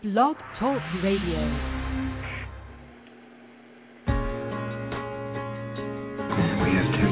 Blog Talk Radio. We have to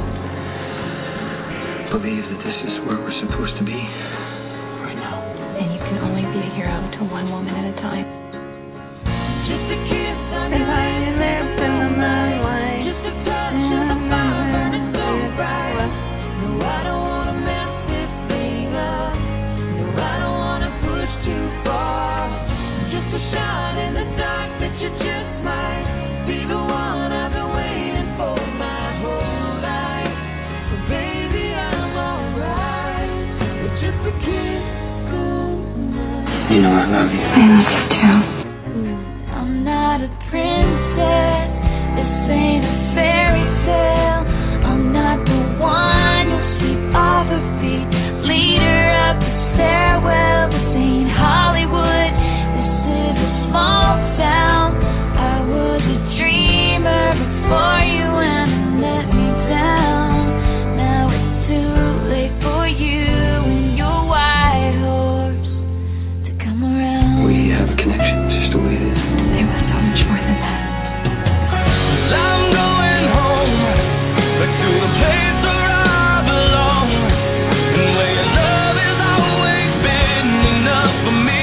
believe that this is where we're supposed to be right now. And you can only be a hero to one woman at a time. Just a kiss on your lips and the moonlight. Just a touch of the fire burning so bright. No, I don't want to mess this thing up. No, I don't want to push too far. Just a shot in the dark that you just might be the one I've been waiting for my whole life. So baby, I'm alright with just a kiss goodnight. You know I love you. I love you too. I'm not a princess, this ain't a fairy tale. I'm not the one who'll sweep off her feet, lead her up the stairwell. This ain't Hollywood, this is a small town. I was a dreamer before you and you let me down. Now it's too late for you and your white horse to come around. We have a connection, just the way it is. There was so much more than that. I'm going home, back to the place where I belong, and where your love has always been enough for me.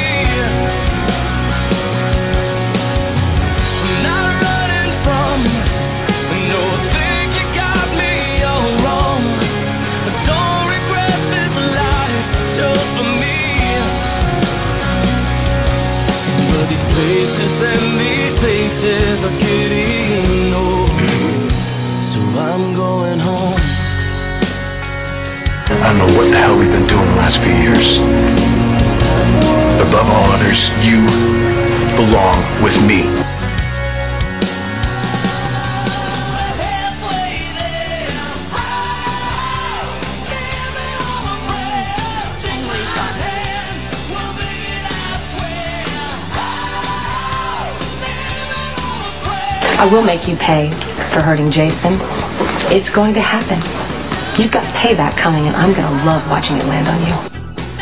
I'm not running from, no, I think you got me all wrong. I don't regret this life just for me. But these places and these places are getting old, so I'm going home. I don't know what the hell we've been doing the last few years. Above all others, you belong with me. I will make you pay for hurting Jason. It's going to happen. You've got payback coming, and I'm going to love watching it land on you.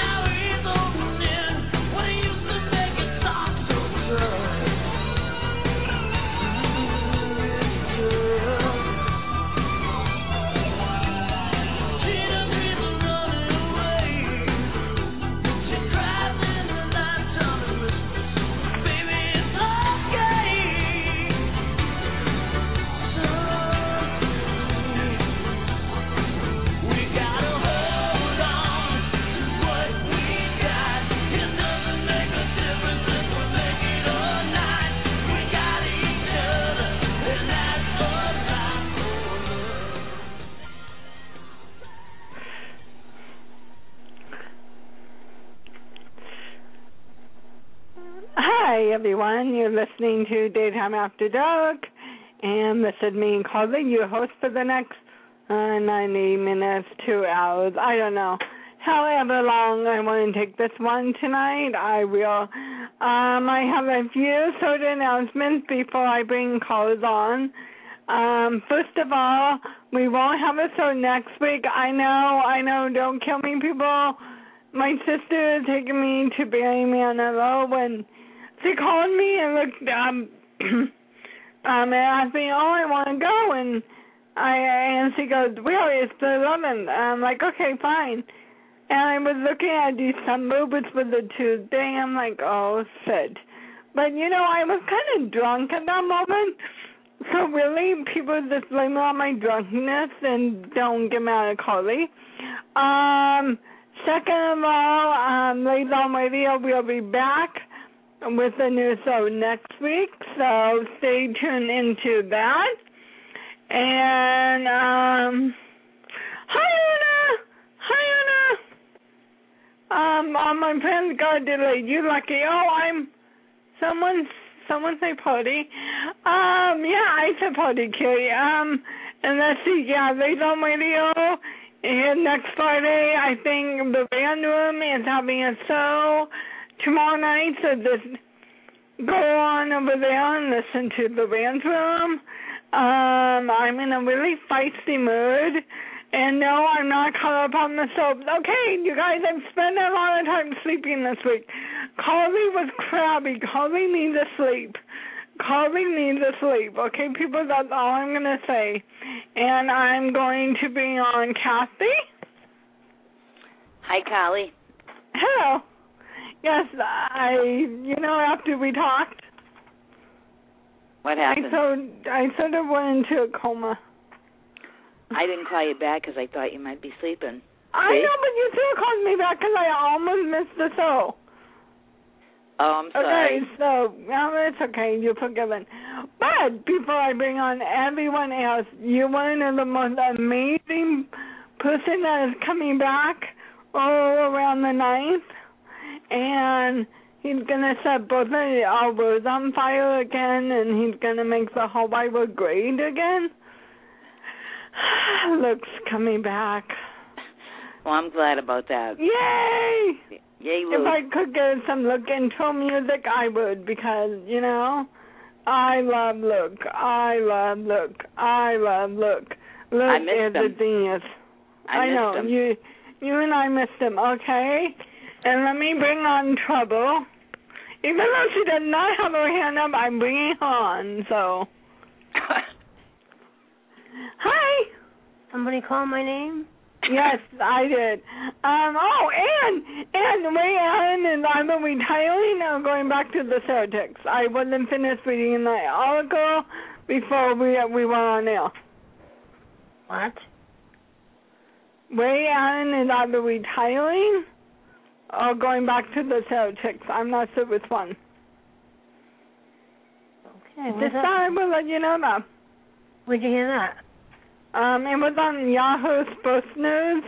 Hi, everyone. You're listening to Daytime After Dark, and this is me, Carly, your host for the next 90 minutes, 2 hours. I don't know. However long I want to take this one tonight, I will. I have a few sort of announcements before I bring callers on. First of all, we won't have a show next week. I know, don't kill me, people. My sister is taking me to bury me on a low when she called me and looked and asked me, I want to go, and she goes, really, it's the 11th. I'm like, okay, fine. And I was looking at December, which was a Tuesday. I'm like, oh, shit. But, I was kind of drunk at that moment. So really, people just blame me on my drunkenness and don't get mad at Carly. Second of all, Ladies on Radio will be back with a new show next week, so stay tuned into that. And, hi, Anna! My friends got delayed. You lucky. Someone say party. Yeah, I said party, Kitty. And let's see, Ladies on Radio. And next Friday, I think the band room is having a show tomorrow night, so just go on over there and listen to the band room. I'm in a really feisty mood, And no, I'm not caught up on the soaps. Okay, you guys, I've spent a lot of time sleeping this week. Carly was crabby. Carly needs to sleep. Carly needs to sleep. Okay, people, that's all I'm going to say. And I'm going to bring on Kathy. Hi, Carly. Hello. Yes, after we talked, What happened? I sort of went into a coma. I didn't call you back because I thought you might be sleeping. I know, but you still called me back because I almost missed the show. Oh, I'm sorry. Okay, so, it's okay. You're forgiven. But before I bring on everyone else, you want to know the most amazing person that is coming back around the 9th? And he's going to set both of our words on fire again, and he's going to make the whole Bible great again. Luke's coming back. Well, I'm glad about that. Yay! Yay, Luke. If I could get some Luke intro music, I would, because, I love Luke. I love Luke. I love Luke. Luke is a genius. I know. Him. You and I missed him, okay? And let me bring on Trouble. Even though she does not have her hand up, I'm bringing her on, so. Hi. Somebody call my name? Yes, I did. And Ray Allen and I will be retiring and going back to the Celtics. I wasn't finished reading the article before we went on air. What? Ray Allen is either retiring or going back to the Celtics. I'm not sure which one. Okay. This time I will let you know that. Where'd you hear that? It was on Yahoo Sports News.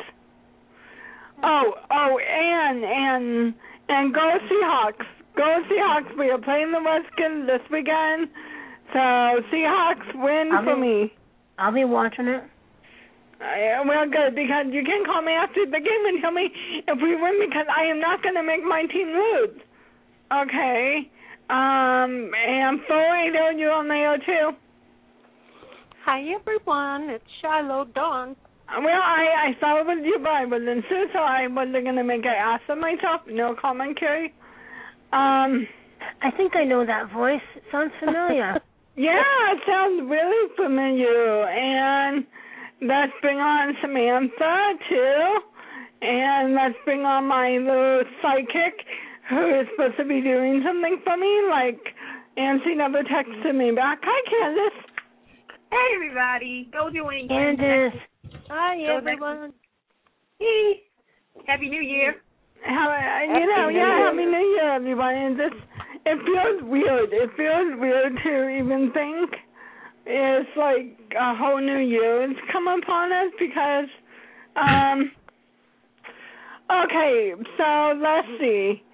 And go Seahawks. Go Seahawks. We are playing the Redskins this weekend. So Seahawks win for me. I'll be watching it. Well, good, because you can call me after the game and tell me if we win, because I am not going to make my team lose. Okay. And 480, you're on the air too. Hi, everyone. It's Shiloh Dawn. Well, I thought it was you, but I wasn't sure, so I wasn't going to make an ass of myself. No commentary. I think I know that voice. It sounds familiar. Yeah, it sounds really familiar. And let's bring on Samantha, too. And let's bring on my little psychic who is supposed to be doing something for me, like Nancy never texted me back. Hi, Candace. Hey, everybody. Go do anything. Candace. Hi, everyone. Hey. Happy New Year. Happy New Year, everybody. And it feels weird. It feels weird to even think it's like a whole new year has come upon us because, okay, so let's see.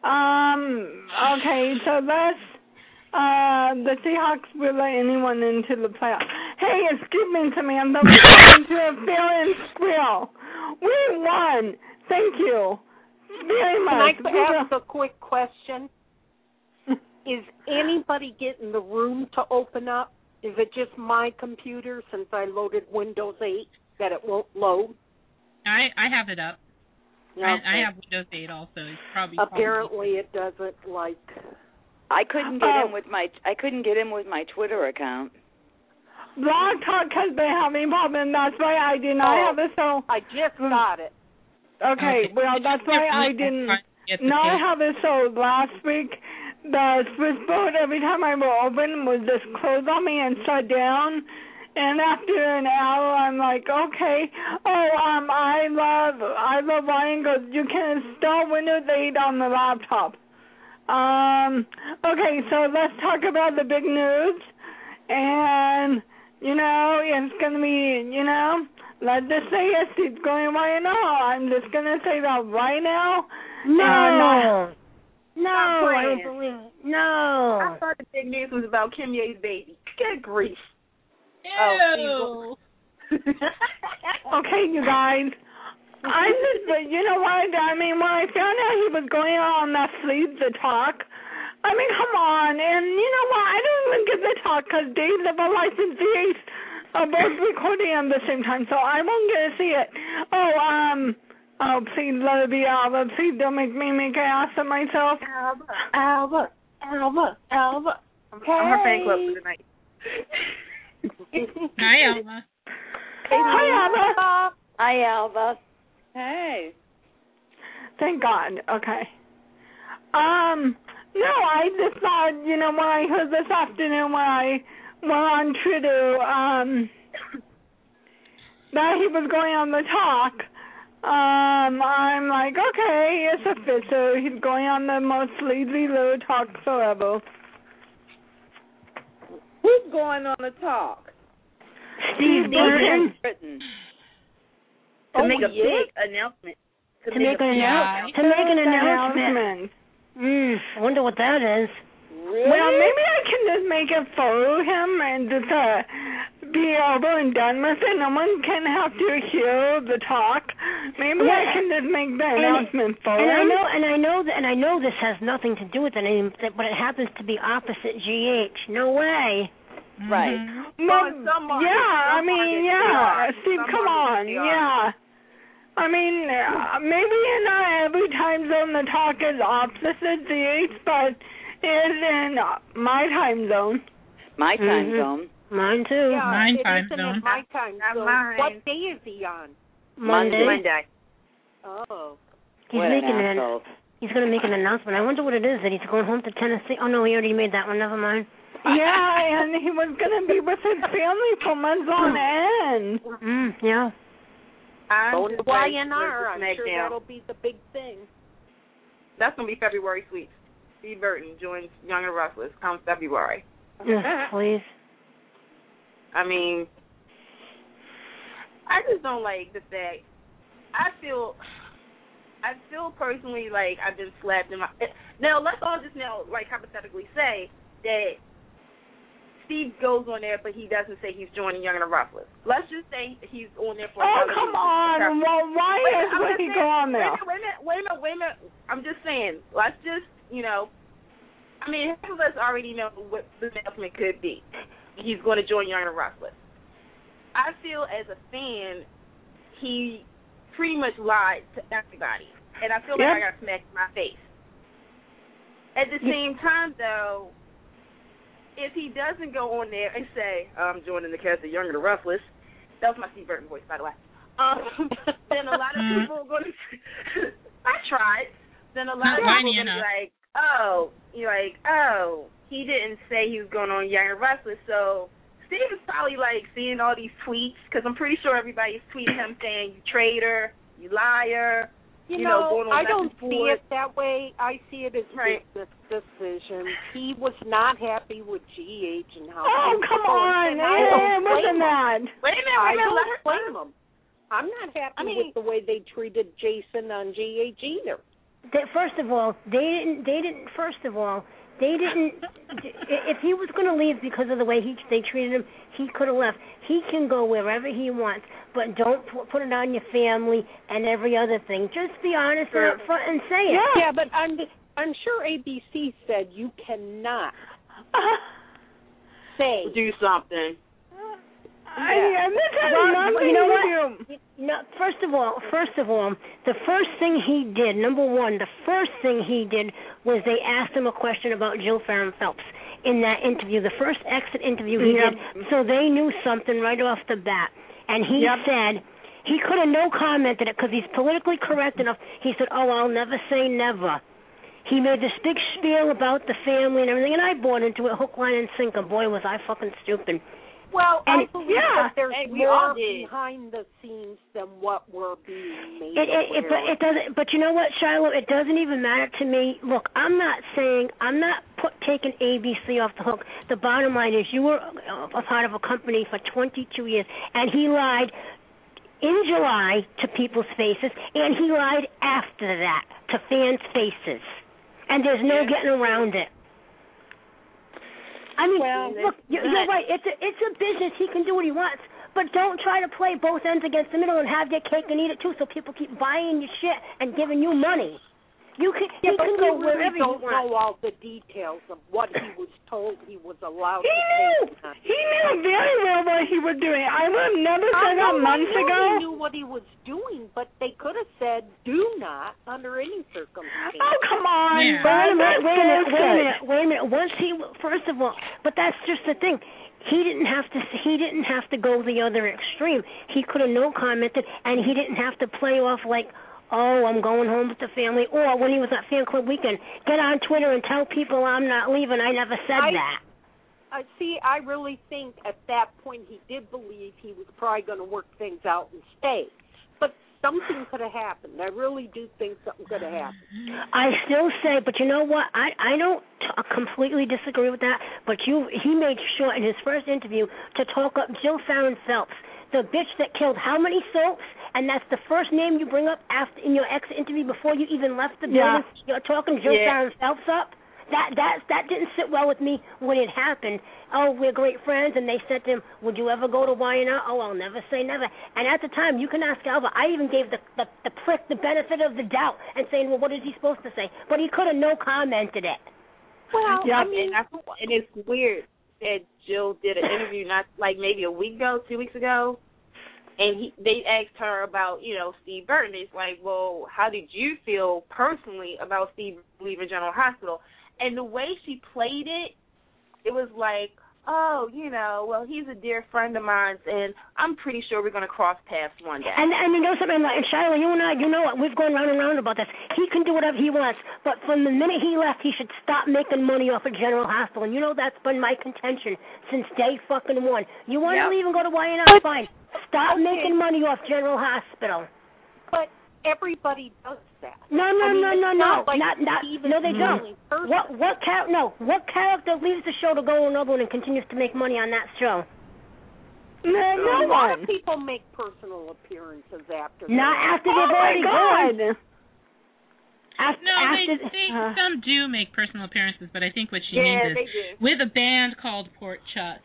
The Seahawks will let anyone into the playoffs. Hey, excuse me, Samantha. We're going to a fair and squeal. We won. Thank you very much. Can I ask a quick question? Is anybody getting the room to open up? Is it just my computer, since I loaded Windows 8, that it won't load? I have it up. Okay. I have Windows 8 also. It's probably apparently it doesn't like. I couldn't get in with my Twitter account. Blog Talk has been having problems. That's why I did not have it. So I just got it. Okay, well that's why I didn't not have it. So last week the switchboard every time I would open would just close on me and shut down. And after an hour, I'm like, okay. I love Ryan goes, you can install Windows 8 on the laptop. Okay, so let's talk about the big news. And, it's going to be, let's just say yes, it's going right now. I'm just going to say that right now. No, I don't believe it. No. I thought the big news was about Kim Ye's baby. Good grief. Ew. Okay, you guys. You know what? I mean, when I found out he was going on that Sleep the Talk, I mean, come on. And you know what? I don't even get the talk because Dave never licensed these. are both recording at the same time, so I won't get to see it. Oh, please let it be Alva. Please don't make me make an ass of myself. Alva. I'm her fan club for tonight. Hi, Alva. Hi, Alva. Hi, Alva. Hey. Thank God. Okay. No, I just thought, when I heard this afternoon when I went on Twitter, that he was going on the talk, I'm like, okay, it's a fit, so he's going on the most lazy little talk ever. Who's going on the talk? Steve Burton. To make a big announcement. To make an announcement. I wonder what that is. Really? Well, maybe I can just make it for him and just be over and done with it. No one can have to hear the talk. Maybe I can just make the announcement for him. And I know this has nothing to do with it, but it happens to be opposite GH. No way. Right. Steve, come on. Yeah. I mean, maybe not every time zone the talk is opposite GH, but it's in my time zone. My time zone. Mine too. Yeah, Mine it time isn't zone. in my time zone. Mine. What day is he on? Monday. Oh. He's going to make an announcement. I wonder what it is, that he's going home to Tennessee. Oh, no, he already made that one. Never mind. Yeah, and he was going to be with his family for months on end. Yeah. Go to YNR. I'm sure that'll be the big thing. That's going to be February sweeps. Steve Burton joins Young and Restless come February. Please. I mean, I just don't like the fact. I feel personally like I've been slapped in my. Now let's all just hypothetically say that Steve goes on there, but he doesn't say he's joining Young and Restless. Let's just say he's on there for. Oh, come on! Well, why would he go on there? Wait a minute. I'm just saying. Let's just, I mean, half of us already know what the announcement could be. He's going to join Young and Restless. I feel as a fan, he pretty much lied to everybody, and I feel like I got smacked in my face. At the same time, though, if he doesn't go on there and say, I'm joining the cast of Young and the Restless, that was my Steve Burton voice, by the way, then a lot of people are going to, I tried, then a lot of people are going to be like, he didn't say he was going on Young and Restless, so Steve is probably seeing all these tweets, because I'm pretty sure everybody's tweeting him saying, you traitor, you liar, going on. I don't see it that way. I see it as business decisions. He was not happy with GH and how. Oh, come on! It wasn't that. Wait a minute. I don't blame him. I'm not happy with the way they treated Jason on GH either. First of all, they didn't. If he was going to leave because of the way they treated him, he could have left. He can go wherever he wants, but don't put it on your family and every other thing. Just be honest and up front and say it. Yeah, but I'm sure ABC said you cannot say do something. You know what? First of all, the first thing he did, number one, was they asked him a question about Jill Farron Phelps in that interview, the first exit interview he did. So they knew something right off the bat. And he said, he could have no commented it because he's politically correct enough. He said, I'll never say never. He made this big spiel about the family and everything, and I bought into it hook, line, and sinker. Boy, was I fucking stupid. Well, I believe that there's more behind the scenes than what we're being made aware it doesn't. But you know what, Shiloh? It doesn't even matter to me. Look, I'm not taking ABC off the hook. The bottom line is you were a part of a company for 22 years, and he lied in July to people's faces, and he lied after that to fans' faces. And there's no getting around it. I mean, look, you're right. It's a business. He can do what he wants. But don't try to play both ends against the middle and have your cake and eat it, too, so people keep buying your shit and giving you money. You can go wherever you want. Don't know all the details of what he was told he was allowed to take. He knew very well what he was doing. I would have never said that months ago. He knew what he was doing, but they could have said, do not, under any circumstances. Oh, come on. Yeah. Wait a minute. Once first of all, but that's just the thing. He didn't have to go the other extreme. He could have no commented, and he didn't have to play off like, oh, I'm going home with the family, or when he was at Fan Club Weekend, get on Twitter and tell people I'm not leaving. I never said that. I really think at that point he did believe he was probably going to work things out and stay. But something could have happened. I really do think something could have happened. I still say, but you know what? I don't completely disagree with that, but he made sure in his first interview to talk up Jill Farron Phelps, the bitch that killed how many soaps, and that's the first name you bring up after in your exit interview before you even left the building. You're talking Jill Farron Phelps up. That didn't sit well with me when it happened. Oh, we're great friends, and they said to him, would you ever go to YNR? Oh, I'll never say never. And at the time, you can ask Alva, I even gave the prick the benefit of the doubt and saying, well, what is he supposed to say? But he could have no commented it. Well, I mean, and it's weird that Jill did an interview not like maybe a week ago, 2 weeks ago, and they asked her about, Steve Burton. It's like, well, how did you feel personally about Steve leaving General Hospital? And the way she played it, it was like, oh, well, he's a dear friend of mine, and I'm pretty sure we're going to cross paths one day. And you know something, and Shiloh, you and I, we've gone round and round about this. He can do whatever he wants, but from the minute he left, he should stop making money off of General Hospital. And that's been my contention since day fucking one. You want to leave and go to YNR? Fine. Stop making money off General Hospital. But everybody does that. No. Like no, they don't. What character leaves the show to go to another one and continues to make money on that show? No, a lot of people make personal appearances after. Not after they've already gone. Some do make personal appearances, but I think what she means is with a band called Port Chuck.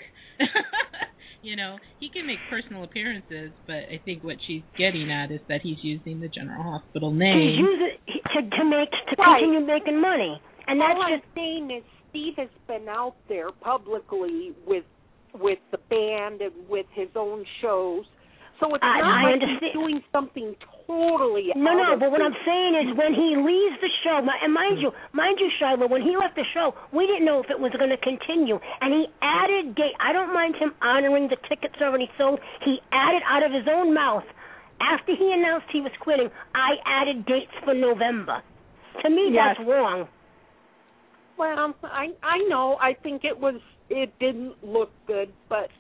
He can make personal appearances, but I think what she's getting at is that he's using the General Hospital name. He's using it to continue making money. And that's all I'm saying is Steve has been out there publicly with the band and with his own shows. So it's not like he's doing something totally No, but what I'm saying is when he leaves the show, and mind you, Shiloh, when he left the show, we didn't know if it was going to continue. And he added date. I don't mind him honoring the tickets already sold. He added out of his own mouth, after he announced he was quitting, I added dates for November. To me, that's wrong. Well, I know. I think it didn't look good, but,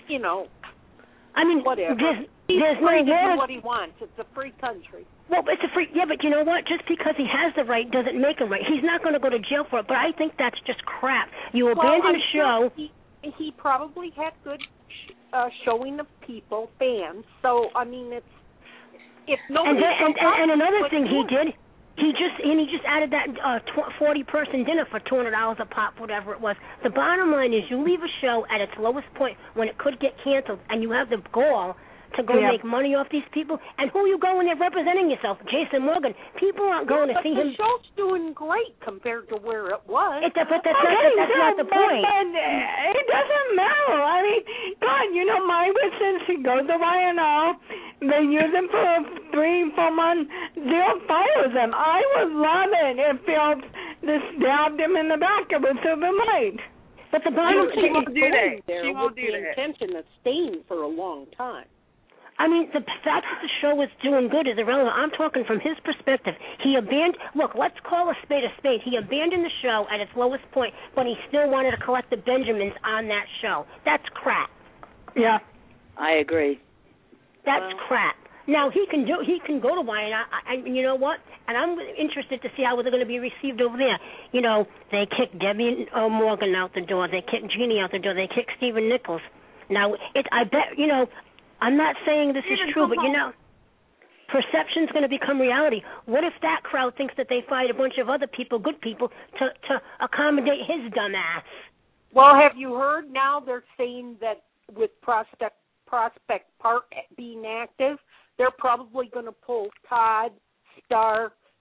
I mean, whatever. There's free no to do what he wants. It's a free country. Well, it's a free. Yeah, but you know what? Just because he has the right doesn't make him right. He's not going to go to jail for it. But I think that's just crap. You abandon a show. He probably had good showing of people, fans. So I mean, if nobody. And another thing he did. He just added that 40-person dinner for $200 a pop, whatever it was. The bottom line is you leave a show at its lowest point when it could get canceled, and you have the gall to go make money off these people. And who you go when they're representing yourself? Jason Morgan. People aren't going to see him. The show's doing great compared to where it was. But that's not the point. It doesn't matter. I mean, God, my since he goes to YNR, they use him for 3-4 months. They'll fire them. I would love it if Phelps just stabbed him in the back. It would have been right. But the bottom she won't do that. She won't do that. Intention of staying for a long time. I mean, the fact that the show is doing good is irrelevant. I'm talking from his perspective. Look, let's call a spade a spade. He abandoned the show at its lowest point, but he still wanted to collect the Benjamins on that show. That's crap. Yeah. I agree. That's crap. Now, he can go to YNR, and you know what? And I'm interested to see how they're going to be received over there. They kicked Debbie Morgan out the door. They kicked Jeannie out the door. They kicked Stephen Nichols. Now, I bet, I'm not saying this is true, but perception's going to become reality. What if that crowd thinks that they fired a bunch of other people, good people, to accommodate his dumb ass? Well, have you heard now they're saying that with Prospect Park being active, they're probably going to pull Todd, Star,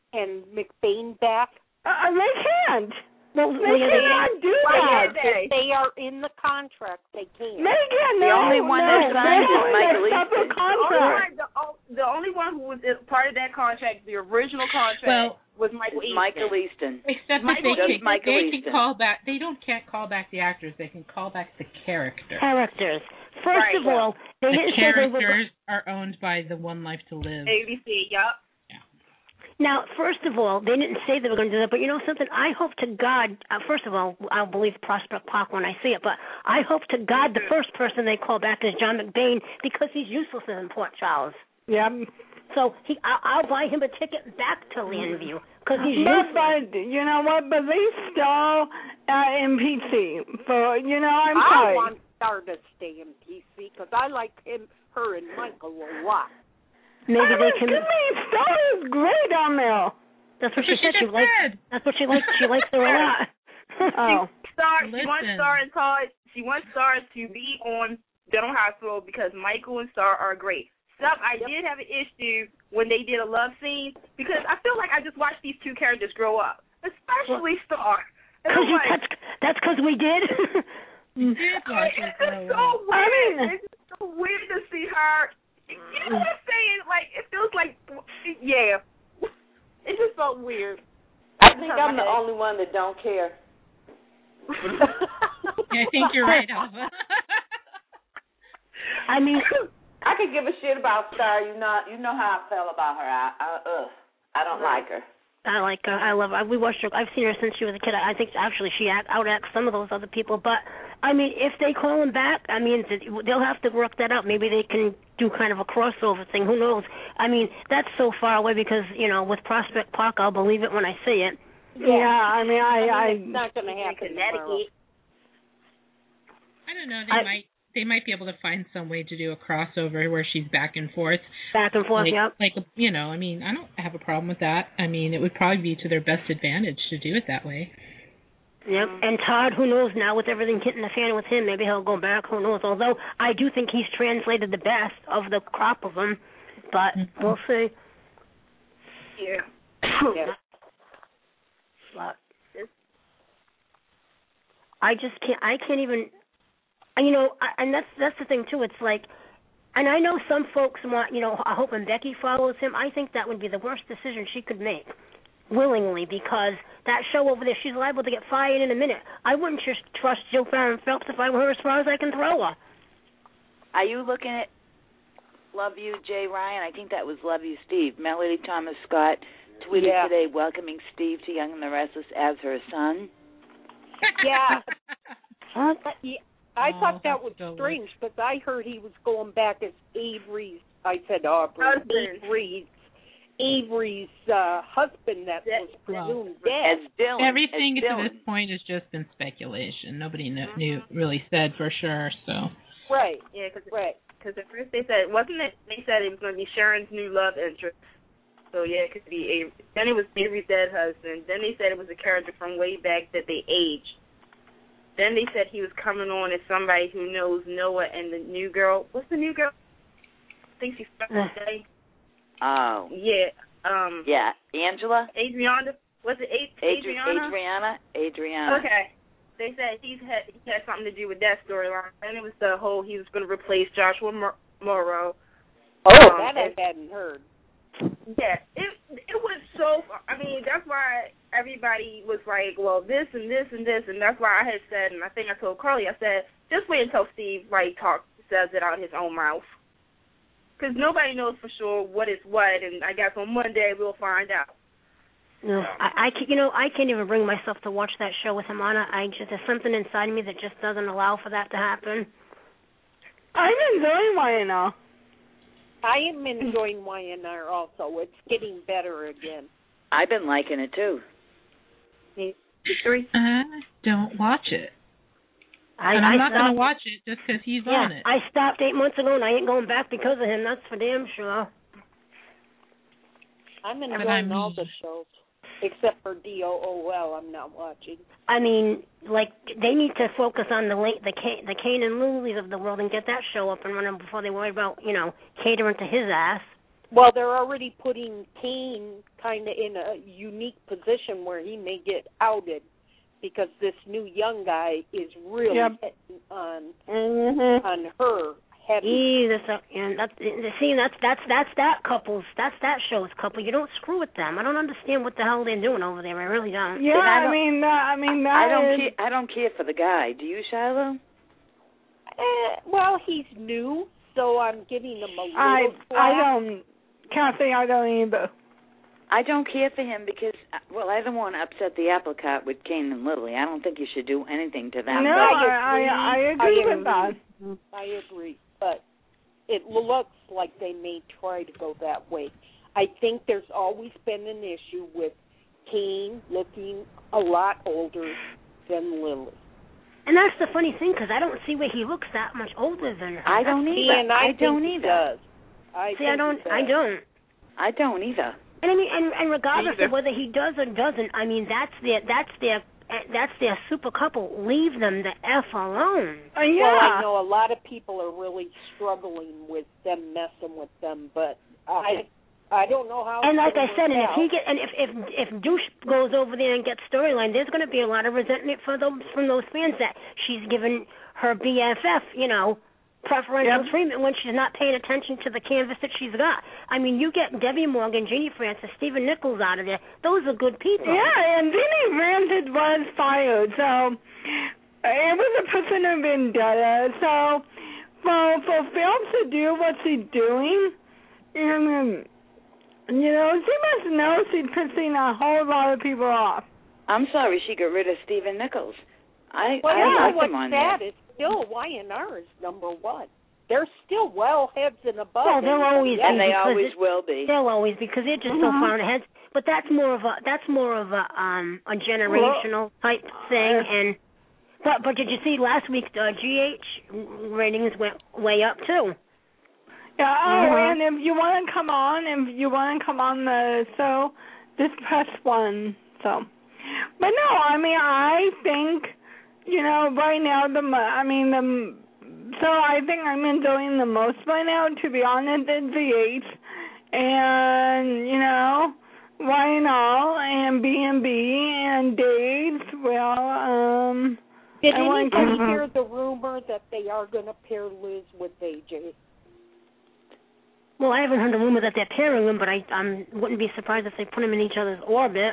and McBain back? They can't. Well, they cannot do that. They are in the contract. They can't. They can't. The only one that signed is Michael Easton. The only one who was part of that contract, the original contract, was Michael Easton. Except that they can call back. They can't call back the actors. They can call back the characters. First of all, they didn't say they were. Characters are owned by the One Life to Live. ABC. Yep. Now, first of all, they didn't say they were going to do that, but you know something? I hope to God, first of all, I'll believe Prospect Park when I see it, but I hope to God the first person they call back is John McBain because he's useless in Port Charles. Yeah. So I'll buy him a ticket back to Landview because he's useless. But you know what? But they stall in PC. I'm sorry. I want Star to stay in PC because I like her and Michael a lot. Maybe they can. Star is great on there. That's what she said. That's what she likes. She likes her a lot. She wants Star to be on Dental Hospital because Michael and Star are great. I did have an issue when they did a love scene because I feel like I just watched these two characters grow up, especially Star. That's because we did. You did watch her grow up. It's so weird to see her. You know what I'm saying? Like, it feels like, yeah. It just felt weird. I think I'm the only one that don't care. I think you're right, Alva. I mean, I could give a shit about Star. You know how I felt about her. I don't like her. I like her. I love her. We watched her. I've seen her since she was a kid. I think actually she outacts some of those other people. But I mean, if they call him back, I mean, they'll have to work that out. Maybe they can do kind of a crossover thing. Who knows? I mean, that's so far away because with Prospect Park, I'll believe it when I see it. Yeah, I mean, it's not going to happen. Connecticut. I don't know. They might be able to find some way to do a crossover where she's back and forth. Yep. I mean, I don't have a problem with that. I mean, it would probably be to their best advantage to do it that way. Yep. And Todd, who knows now with everything hitting the fan with him, maybe he'll go back. Who knows? Although I do think he's translated the best of the crop of them, but we'll see. Yeah. But I can't even. And that's the thing too. It's like, and I know some folks want, I hope when Becky follows him, I think that would be the worst decision she could make, willingly, because that show over there, she's liable to get fired in a minute. I wouldn't just trust Jill Farron Phelps if I were her as far as I can throw her. Are you looking at Love You, Jay Ryan? I think that was Love You, Steve. Melody Thomas Scott tweeted today welcoming Steve to Young and the Restless as her son. Yeah. I thought that was strange because I heard he was going back as Avery's. I said Aubrey. Avery's husband that was presumed dead. As Dylan. Everything to this point has just been speculation. Nobody really said for sure. So. Right. Yeah, because at first they said they said it was going to be Sharon's new love interest. So yeah, it could be Avery. Then it was Avery's dead husband. Then they said it was a character from way back that they aged. Then they said he was coming on as somebody who knows Noah and the new girl. What's the new girl? I think she's today. Oh. Yeah. Yeah. Angela? Adriana? Was it Adriana? Adriana. Okay. They said he had something to do with that storyline. And it was the whole he was going to replace Joshua Morrow. That I hadn't heard. Yeah, it was so. I mean, that's why everybody was like, well, this and this and this, and that's why I had said, and I think I told Carly, I said, just wait until Steve says it out of his own mouth, because nobody knows for sure what is what, and I guess on Monday we'll find out. No, I can't even bring myself to watch that show with him on it. There's something inside me that just doesn't allow for that to happen. I'm enjoying YNR. I am enjoying YNR also. It's getting better again. I've been liking it too. Don't watch it. I'm not going to watch it just because he's on it. I stopped 8 months ago and I ain't going back because of him. That's for damn sure. I'm enjoying all the shows. Except for DOOL, I'm not watching. I mean, they need to focus on the Kane and Lulies of the world and get that show up and running before they worry about, catering to his ass. Well, they're already putting Kane kind of in a unique position where he may get outed because this new young guy is really hitting on her heavy. That's that show's couple. You don't screw with them. I don't understand what the hell they're doing over there. I really don't. Yeah, I don't care for the guy. Do you, Shiloh? Well, he's new, so I'm giving him a little slack. Kathy, I don't either. I don't care for him because, I don't want to upset the apple cart with Kane and Lily. I don't think you should do anything to them. No, I agree with that. I agree, but it looks like they may try to go that way. I think there's always been an issue with Kane looking a lot older than Lily. And that's the funny thing, because I don't see where he looks that much older than her. I don't either. I don't either. I don't either. And I mean, and regardless of whether he does or doesn't, I mean, that's their super couple. Leave them the F alone. Well, I know a lot of people are really struggling with them messing with them, but I don't know how. And like I said, if Douche goes over there and gets storyline, there's going to be a lot of resentment from those fans that she's given her BFF, preferential treatment when she's not paying attention to the canvas that she's got. I mean, you get Debbie Morgan, Jeannie Francis, Stephen Nichols out of there. Those are good people. Yeah, and Jeannie Francis was fired, so it was a person of vendetta. So for Phelps to do what she's doing, she must know she's pissing a whole lot of people off. I'm sorry she got rid of Stephen Nichols. I like him on there. Still, YNR is number one. They're still well heads and above. Well, they'll always be. And they always will be. They'll always be because they're just so far ahead. But that's more of a generational type thing. And but did you see last week GH ratings went way up too? Yeah. And if you want to come on the show, just press 1. So, but no, I mean I think. Right now, so I think I'm enjoying the most right now, to be honest, at VH. And, YNL and B&B and Dave's, Did anybody hear the rumor that they are going to pair Liz with AJ? Well, I haven't heard the rumor that they're pairing them, but I wouldn't be surprised if they put them in each other's orbit.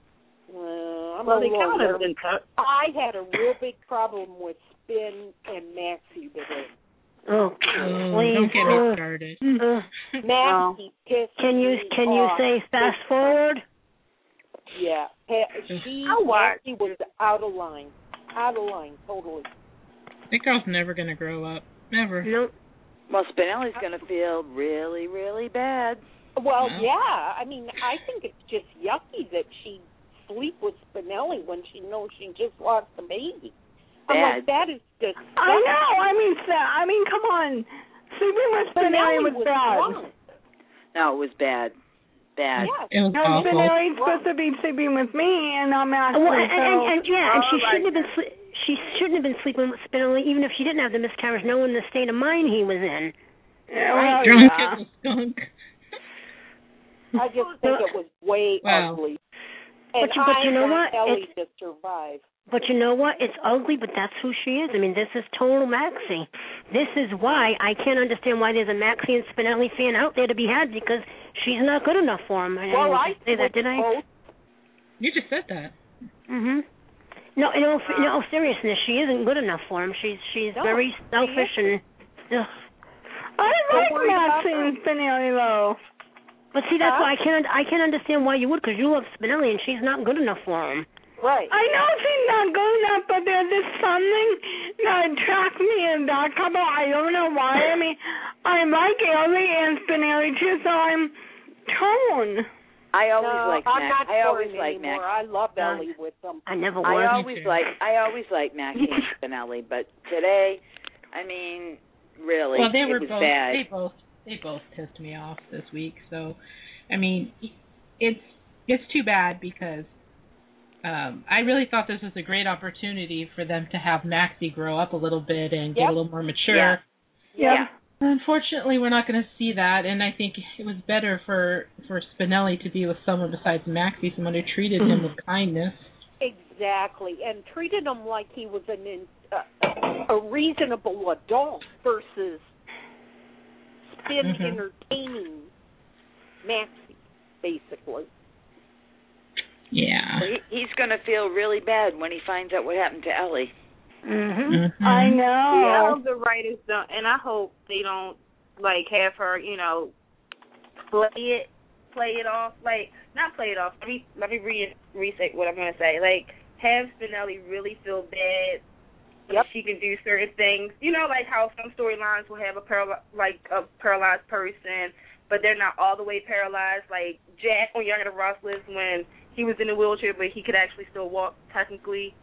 I had a real big problem with Spin and Maxie today. Oh, please. Don't get me started. Maxie pissed Can you say fast forward? Yeah. Maxie was out of line. Totally. That girl's never going to grow up. Never. Nope. Well, Spinelli's going to feel really, really bad. Well, yeah. I mean, I think it's just yucky that she sleep with Spinelli when she knows she just lost a baby. I'm like, that is just. I know. I mean, come on. Sleeping with Spinelli was bad. Drunk. No, it was bad. Bad. Yeah. It was awful. Spinelli's supposed to be sleeping with me, and I'm asking. Well, and she shouldn't have been. She shouldn't have been sleeping with Spinelli, even if she didn't have the miscarriage, knowing the state of mind he was in. Drunk as a skunk. I just think it was way ugly. And but you know what? Ellie to survive. But you know what? It's ugly, but that's who she is. I mean, this is total Maxie. This is why I can't understand why there's a Maxie and Spinelli fan out there to be had, because she's not good enough for him. I say that, didn't I? You just said that. No, in all seriousness, she isn't good enough for him. She's very selfish and. I like Maxie and Spinelli though. But see, that's why I can't understand why you would, because you love Spinelli and she's not good enough for him. Right. I know she's not good enough, but there's just something that attracts me in that couple. I don't know why. I mean, I like Ellie and Spinelli too, so I'm torn. I always like Max. I love Ellie with them. I never was. I always like Maxie and Spinelli, but today, I mean, really, well, it was bad. They both pissed me off this week. So, I mean, it's too bad because I really thought this was a great opportunity for them to have Maxie grow up a little bit and get a little more mature. Yeah. Unfortunately, we're not going to see that, and I think it was better for Spinelli to be with someone besides Maxie, someone who treated him with kindness. Exactly, and treated him like he was a reasonable adult versus Spin entertaining Maxie, basically. Yeah. He's going to feel really bad when he finds out what happened to Ellie. I know. Yeah, I hope the writers don't, and I hope they don't have her, play it off. Not play it off. Let me restate what I'm going to say. Have Spinelli really feel bad. Yep. She can do certain things. Like how some storylines will have a paralyzed person, but they're not all the way paralyzed. Like Jack on Young and the Restless, when he was in a wheelchair, but he could actually still walk technically.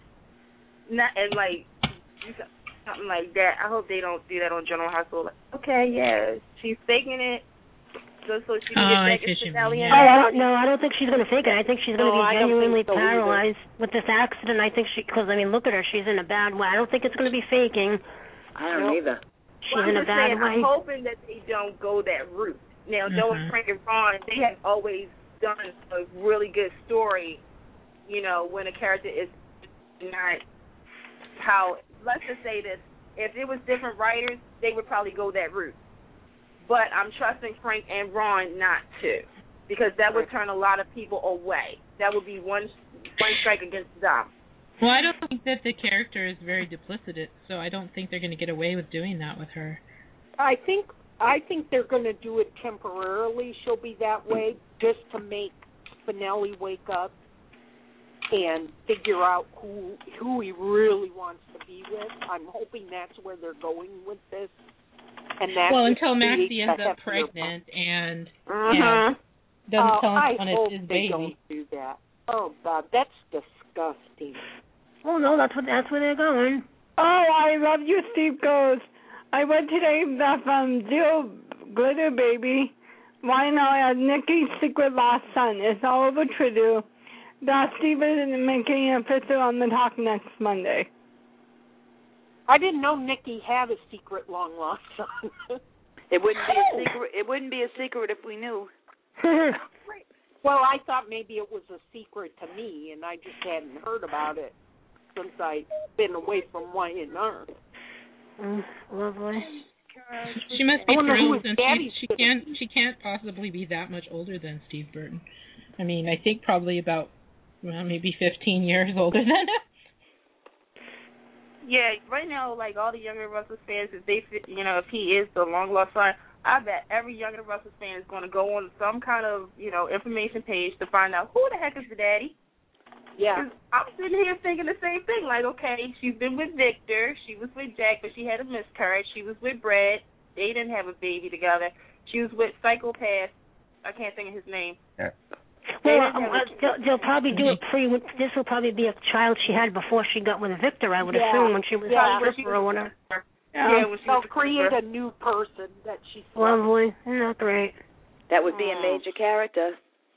Something like that. I hope they don't do that on General Hospital. She's faking it so she can get back to Spinelli. No, I don't think she's going to fake it. I think she's going to be genuinely paralyzed with this accident. I think because look at her. She's in a bad way. I don't think it's going to be faking. I don't either. She's in a bad way. I'm hoping that they don't go that route. Now, Joe and Frank and Ron, they have always done a really good story, when a character is not how, let's just say this, if it was different writers, they would probably go that route. But I'm trusting Frank and Ron not to, because that would turn a lot of people away. That would be one strike against them. Well, I don't think that the character is very duplicitous, so I don't think they're going to get away with doing that with her. I think they're going to do it temporarily. She'll be that way just to make Spinelli wake up and figure out who he really wants to be with. I'm hoping that's where they're going with this. And that's until Maxie ends up pregnant and doesn't tell anyone it's his baby. I hope they don't do that. Oh God, that's disgusting. Oh no, that's where they're going. Oh, I love you, Steve goes. I went today from Jill Glitter Baby. Why not? Nikki's secret lost son. It's all over Trudeau. That Steve is making an official on the talk next Monday. I didn't know Nikki had a secret long lost son. It wouldn't be a secret. It wouldn't be a secret if we knew. Well, I thought maybe it was a secret to me, and I just hadn't heard about it since I've been away from Y&R. Lovely. She must be thrilled since she can't possibly be that much older than Steve Burton. I mean, I think probably about maybe 15 years older than him. Yeah, right now, all the Younger Russell fans, if he is the long lost son, I bet every Younger Russell fan is going to go on some kind of, information page to find out who the heck is the daddy. Yeah. I'm sitting here thinking the same thing. She's been with Victor. She was with Jack, but she had a miscarriage. She was with Brad. They didn't have a baby together. She was with Psychopath. I can't think of his name. Yeah. Well, they'll probably do it this will probably be a child she had before she got with Victor, I would assume, when she was stripper or whatever. They'll create a new person that she's... Lovely. Not great. That would be a major character.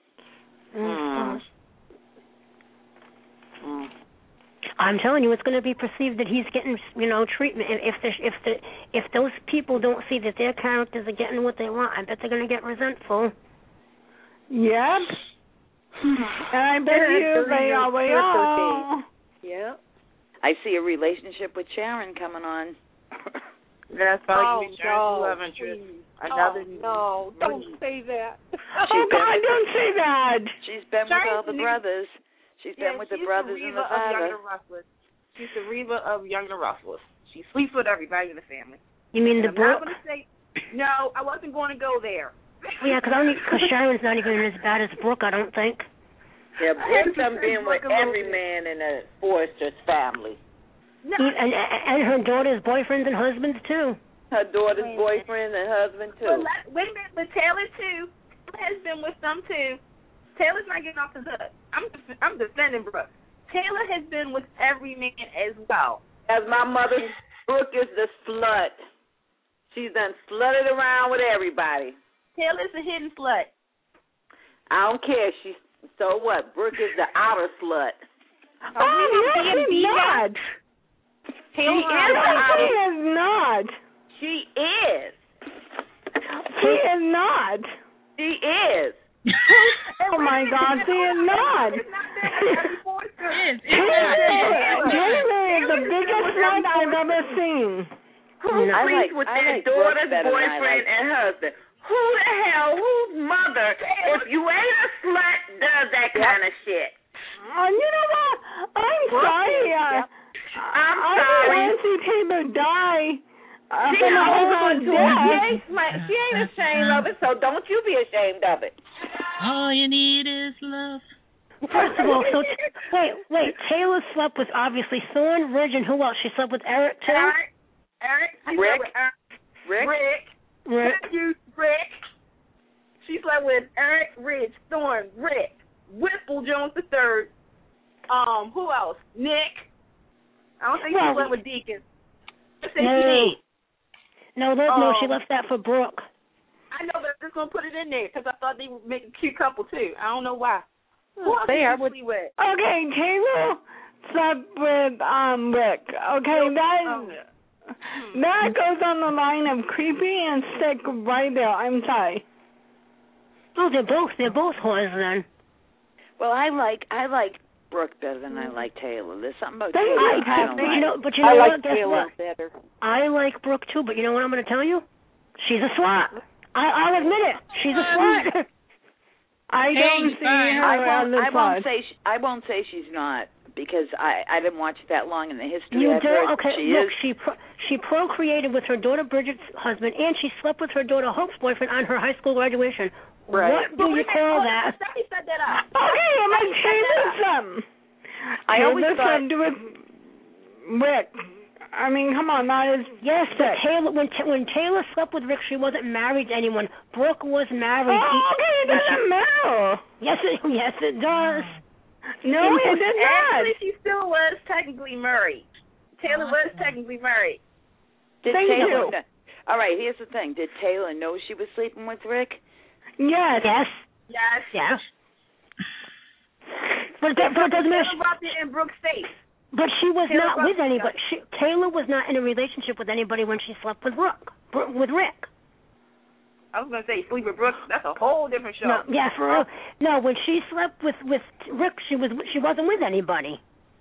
I'm telling you, it's going to be perceived that he's getting, treatment. If those people don't see that their characters are getting what they want, I bet they're going to get resentful. Yep. And I bet you they always. Yeah. I see a relationship with Sharon coming on. That's probably Sharon's love interest. No, don't say that. Oh, God, don't say that. She's been with all the brothers. She's been with the brothers and the father. She's the Reva of Younger Rustlers. She sleeps with everybody in the family. You mean the Brooke? No, I wasn't going to go there. Yeah, because Sharon's not even as bad as Brooke, I don't think. Yeah, Brooke's been with every man in the Forrester's family. No. And her daughter's boyfriends and husbands, too. Her daughter's boyfriend and husband, too. Wait a minute, but Taylor, too, has been with them, too. Taylor's not getting off the hook. I'm defending Brooke. Taylor has been with every man as well. As my mother, Brooke is the slut. She's done slutted around with everybody. Taylor's a hidden slut. I don't care. So what? Brooke is the outer slut. She's not. She is the outer. She is not. She is. She is not. She is. Oh my God, she is not. Taylor is the biggest slut I've ever seen. Who sleeps with their daughter's boyfriend and husband? Who the hell, whose mother, if you ain't a slut, does that kind of shit? You know what? I'm sorry. I'm sorry. I want to see Taylor die. She holds on to it. She ain't ashamed of it, so don't you be ashamed of it. All you need is love. First of all, so wait. Taylor slept with obviously Thorne, Ridge, and who else? She slept with Eric too. Rick. She slept with Eric, Ridge, Thorne, Rick, Whipple Jones III. Who else? Nick. I don't think she slept with Deacon. No, she left that for Brooke. I know, but I'm just gonna put it in there because I thought they would make a cute couple too. I don't know why. Who else did you sleep with? Okay, Taylor slept with Rick. Okay, that goes on the line of creepy and sick right there. I'm sorry. Oh, they're both whores then. Well, I like Brooke better than I like Taylor. There's something about Taylor I like Taylor better. I like Brooke too, but you know what I'm going to tell you? She's a slut. I'll admit it. She's a slut. I don't see her. I won't say she's not because I didn't watch it that long in the history. You do? Okay, she procreated with her daughter Bridget's husband, and she slept with her daughter Hope's boyfriend on her high school graduation. Right. What do you call that? Stephanie set that up. Okay, I'm like Taylor. I always thought with Rick. I mean, come on, that is but Taylor. When Taylor slept with Rick, she wasn't married to anyone. Brooke was married. Okay, it doesn't matter. Yes, it does. No, it did not. Actually, she still was technically married. Taylor was technically married. Thank you. All right, here's the thing. Did Taylor know she was sleeping with Rick? Yes. But it doesn't matter. In Brooke's face. But she was not with anybody. Taylor was not in a relationship with anybody when she slept with Rick. I was going to say sleep with Brooke. That's a whole different show. No, when she slept with Rick, she wasn't with anybody.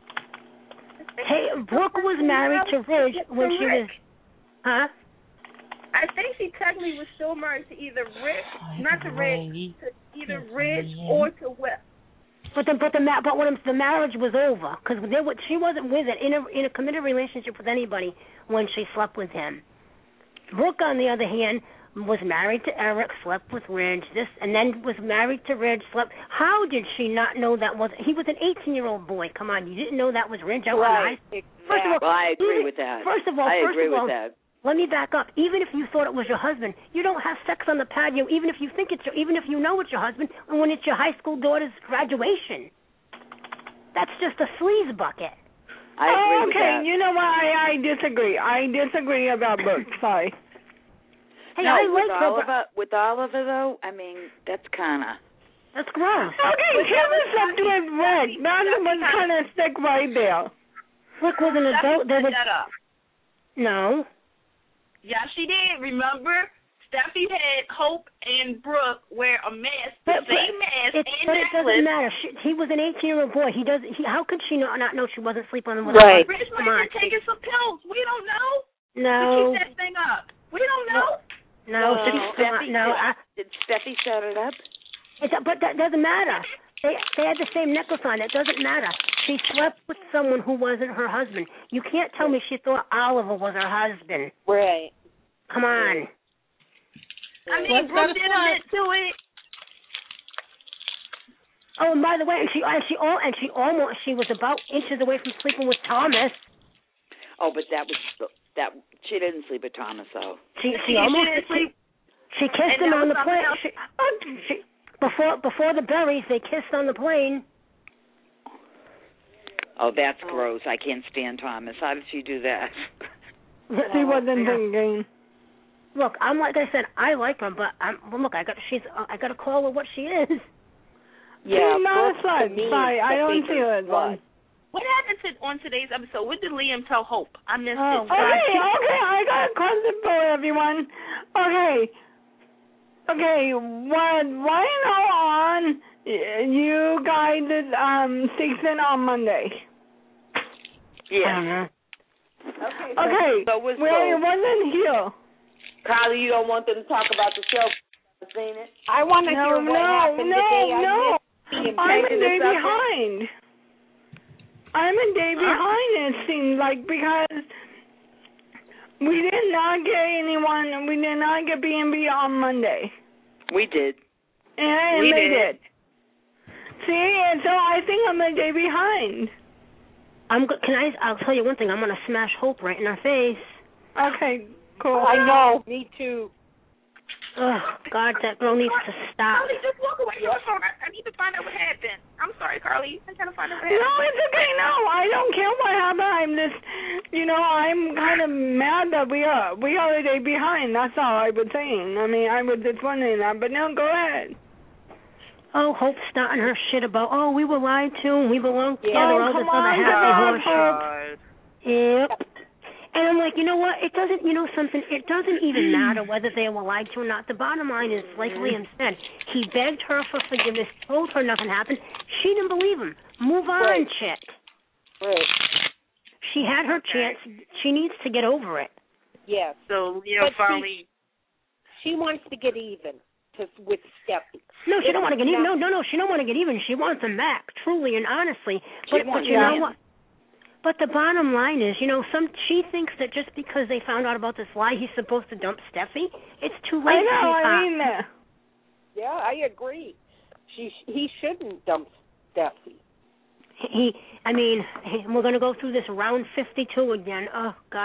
Brooke was married to Ridge when she was. Huh? I think she technically was still married to either Rick, not to Rick, to either Ridge or to Whip. But when the marriage was over, because she wasn't with it in a committed relationship with anybody when she slept with him. Brooke, on the other hand, was married to Eric, slept with Ridge, and then was married to Ridge, slept. How did she not know that was? He was an 18-year-old boy. Come on, you didn't know that was Ridge? Right. First of all, I agree with that. First of all, let me back up. Even if you thought it was your husband, you don't have sex on the patio. Even if you know it's your husband, and when it's your high school daughter's graduation, that's just a sleaze bucket. I agree with that. Okay, you know what? I disagree. I disagree about Brooke. Sorry. Hey, no, I like with Oliver though, I mean that's gross. Okay, Taylor slept with Rick. That was kind of sick right there. Rick was an adult. No. Yeah, she did. Remember, Steffi had Hope and Brooke wear a mask, the same mask and necklace. But it doesn't matter. He was an 18-year-old boy. How could she not know she wasn't sleeping with him? Rich might be taking some pills. We don't know. No. She set that thing up. We don't know. No. Did Steffi set it up? But that doesn't matter. They had the same necklace on. It doesn't matter. She slept with someone who wasn't her husband. You can't tell me she thought Oliver was her husband. Right. Come on. I mean, Brooke did admit to it. Oh, and by the way, she was about inches away from sleeping with Thomas. Oh, but that she didn't sleep with Thomas though. She almost didn't sleep. She kissed him on the plane. Before the berries, they kissed on the plane. Oh, that's gross. I can't stand Thomas. How did she do that? She wasn't thinking. Look, like I said, I like her, but I got to call her what she is. Yeah, sorry, I don't see her as one. What happened on today's episode? What did Liam tell Hope? I missed it. Okay, I got a question for everyone. Okay, Okay, why not on you guys season on Monday? Yeah. Okay. So it wasn't here. Carly, you don't want them to talk about the show? Seen it? I want to hear what happened today. No. I'm a day behind. I'm a day behind, it seems like, because we did not get anyone. We did not get B&B on Monday. We did. And they did. See, and so I think I'm a day behind. I'll tell you one thing. I'm gonna smash Hope right in her face. Okay, cool. I know. Me too. Oh God, that girl needs to stop. Carly, just walk away. I need to find out what happened. I'm sorry, Carly. I gotta find out what happened. No, it's okay. No, I don't care what happened. I'm just, I'm kind of mad that we are a day behind. That's all I was saying. I mean, I was just wondering that. But no, go ahead. Oh, Hope's starting her shit about, we were lied to and we belong together. Oh, come on, Hope. Yep. And I'm like, you know what? It doesn't, something. It doesn't even matter whether they were lied to or not. The bottom line is, like Liam said, he begged her for forgiveness, told her nothing happened. She didn't believe him. Move on, chick. Right. She had her chance. She needs to get over it. Yes. So finally, she wants to get even with Steffi. No, she don't want to get even. No. She don't want to get even. She wants him back, truly and honestly. But you know what? But the bottom line is, she thinks that just because they found out about this lie, he's supposed to dump Steffi. It's too late. I mean that. Yeah, I agree. He shouldn't dump Steffi. We're going to go through this round 52 again. Oh God,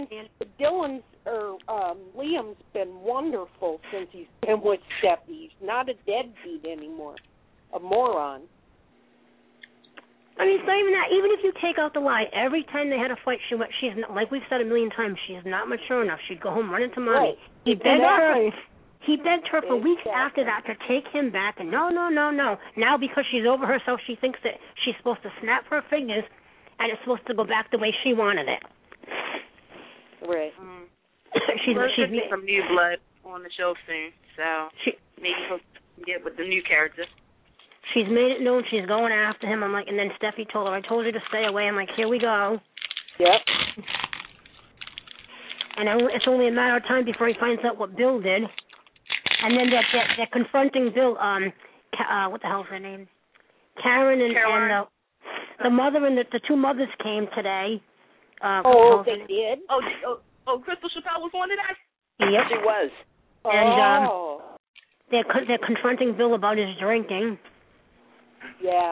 Liam's been wonderful since he's been with Steffi. He's not a deadbeat anymore, a moron. It's not even that. Even if you take out the lie, every time they had a fight, she's not, like we've said a million times, she is not mature enough. She'd go home running to mommy. Right. He begged her for weeks after that to take him back, and no. Now because she's over herself, she thinks that she's supposed to snap her fingers, and it's supposed to go back the way she wanted it. Right. She's be some new blood on the show soon, so maybe he'll get with the new character. She's made it known she's going after him. I'm like, and then Steffi told her, I told you to stay away. I'm like, here we go. Yep. And it's only a matter of time before he finds out what Bill did. And then they're confronting Bill. What the hell's her name? Karen and the mother and the two mothers came today. They did? Oh, Crystal Chappelle was one of that? Yep. She was. And they're confronting Bill about his drinking. Yeah.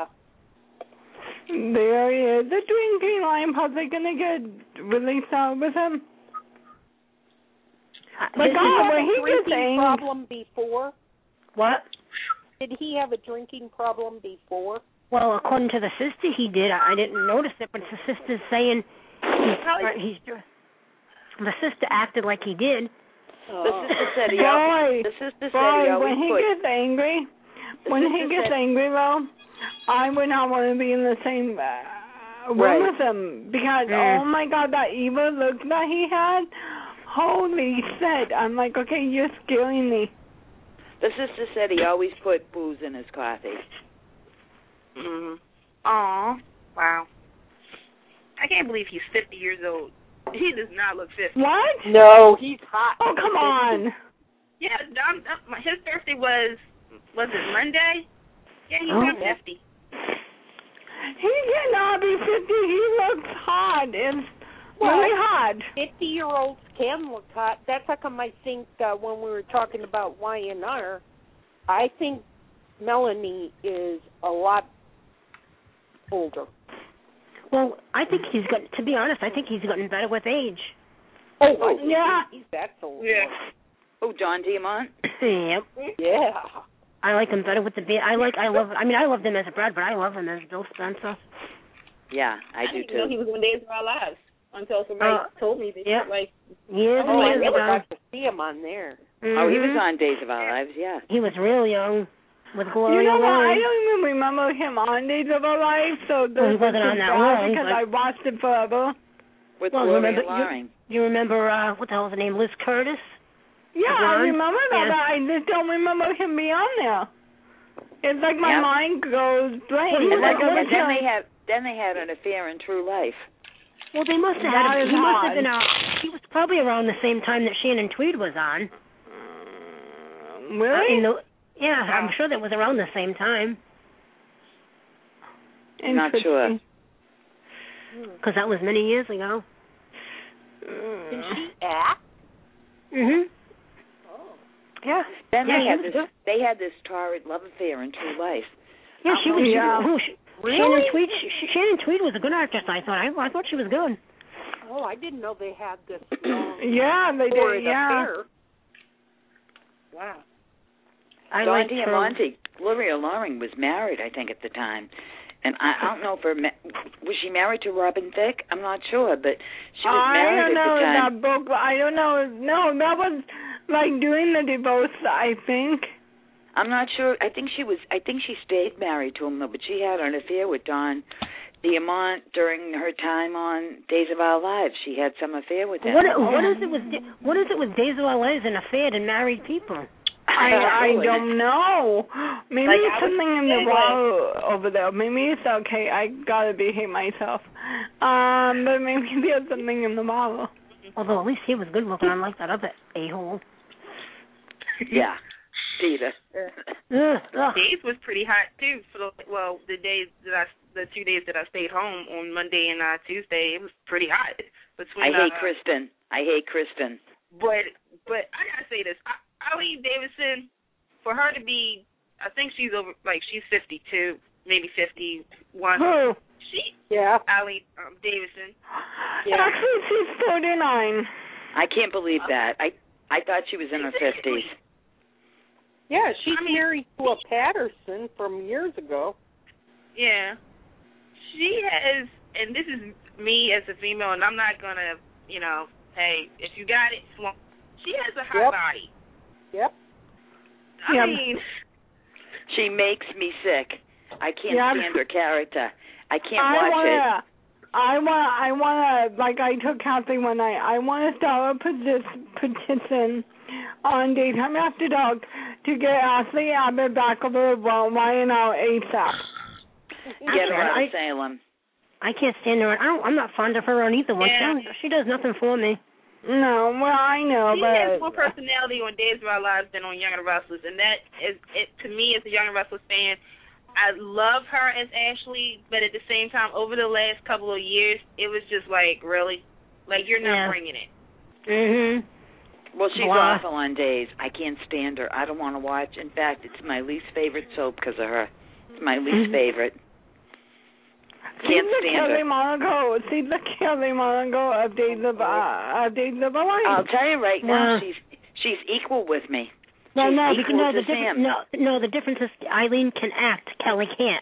There he is. The drinking line. How's they going to get released out with him? Did he have a drinking problem before? What? Did he have a drinking problem before? Well, according to the sister, he did. I didn't notice it, but the sister's saying the sister acted like he did. The sister said he always when he gets angry, though, I would not want to be in the same room with him because, oh my God, that evil look that he had, holy shit. I'm like, okay, you're scaring me. The sister said he always put booze in his coffee. Mm-hmm. Aw, wow. I can't believe he's 50 years old. He does not look 50. What? No, he's hot. Oh, come on. Yeah, his birthday was it Monday? Yeah, he's not 50. He cannot be 50. He looks hot. It's really hot. 50-year-olds can look hot. That's how come I think when we were talking about Y&R, I think Melanie is a lot older. Well, I think to be honest, I think he's gotten better with age. Oh yeah. That's old. Yeah. Oh, John Diamont? Yep. Yeah. I like him better with the beard. I loved him as Brad, but I love him as Bill Spencer. Yeah, I do didn't too. know he was on Days of Our Lives until somebody told me that. Yep. Like, years and I years never ago. got to see him on there. Mm-hmm. Oh, he was on Days of Our Lives, yeah. He was real young with Gloria. You know what? Long. I don't even remember him on Days of Our Lives, so he wasn't on that long because I watched it forever. With Gloria Loring. You remember what the hell was her name? Liz Curtis. Yeah, I remember that, but I just don't remember him being on there. It's like my mind goes blank. Then they had an affair in True Life. Well, they must have had. He must have been. He was probably around the same time that Shannon Tweed was on. Really? I'm sure that was around the same time. I'm not sure. Because that was many years ago. Did she act? Mhm. Yeah. Then they had this torrid love affair in True Life. Yeah, she was. Really? Shannon Tweed was a good actress. I thought she was good. Oh, I didn't know they had this. Yeah, they did. Yeah. Affair. Wow. Don Diamante, Gloria Loring was married, I think, at the time. And I don't know if was she married to Robin Thicke? I'm not sure, but she was married at the time. I don't know that book. I don't know. No, that was like doing the divorce, I think. I'm not sure. I think she stayed married to him, though, but she had an affair with Don Diamante during her time on Days of Our Lives. She had some affair with him. What is it with Days of Our Lives and affair and married people? I don't know. Maybe it's something in the wall over there. Maybe it's okay. I gotta behave myself. But maybe there's something in the wall. Although at least he was good looking, unlike that other a-hole. Yeah, Peter. Days was pretty hot too. So, the 2 days that I stayed home on Monday and Tuesday, it was pretty hot. I hate Kristen. But I gotta say this. Eileen Davidson, for her to be, I think she's over, she's 52, maybe 51. Who? Eileen Davidson. Yeah. Actually, she's 49. I can't believe that. I thought she was in her 50s. Yeah, she's married to a Patterson from years ago. Yeah. She has, and this is me as a female, and I'm not going to, hey, if you got it, she has a hot body. Yep. I mean, she makes me sick. I can't stand her character. I can't watch it. I want to, like I told Kathy one night, I want to start a petition on Daytime After Dark to get Ashley Abbott back over YNL ASAP. Get her out of Salem. I can't stand her. I'm not fond of her on either one. Yeah. She does nothing for me. No, well, I know, she has more personality on Days of Our Lives than on Young and the Restless, and that is, to me, as a Young and Restless fan, I love her as Ashley, but at the same time, over the last couple of years, it was just really? You're not bringing it. Mm-hmm. Well, she's awful on Days. I can't stand her. I don't want to watch. In fact, it's my least favorite soap because of her. It's my least favorite. Can't stand her. See the Kelly Monaco of Days of Our Lives. I'll tell you right now, she's equal with me. No, the difference is Eileen can act, Kelly can't.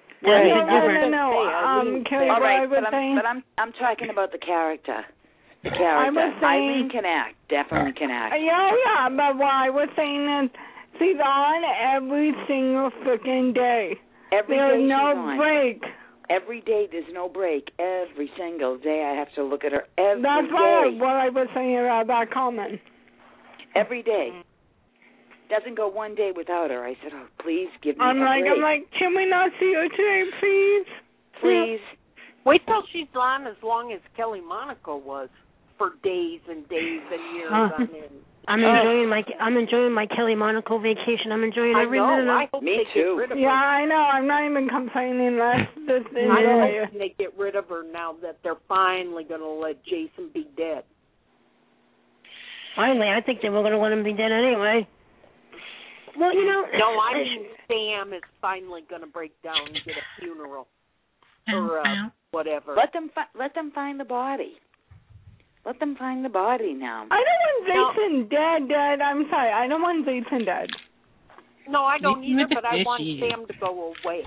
No. Kelly, all right, but I'm talking about the character. The character. Eileen can act, definitely can act. Yeah, but what I was saying is she's on every single freaking day. There's no break. Every day, there's no break. Every single day, I have to look at her every day. That's what I was saying about that comment. Every day. Doesn't go one day without her. I said, please give me a break. I'm like, can we not see her today, please? Please. Wait till she's on as long as Kelly Monaco was for days and days and years on end. I'm enjoying my Kelly Monaco vacation. I'm enjoying every minute. I hope Me they too. Get rid of her. Yeah, I know. I'm not even complaining. I hope they get rid of her now that they're finally going to let Jason be dead. Finally, I think they were going to let him be dead anyway. Well, No, I mean Sam is finally going to break down and get a funeral or whatever. Let them find the body. Let them find the body now. I don't want Jason dead. I'm sorry. I don't want Jason dead. No, I don't either, but I want Sam to go away.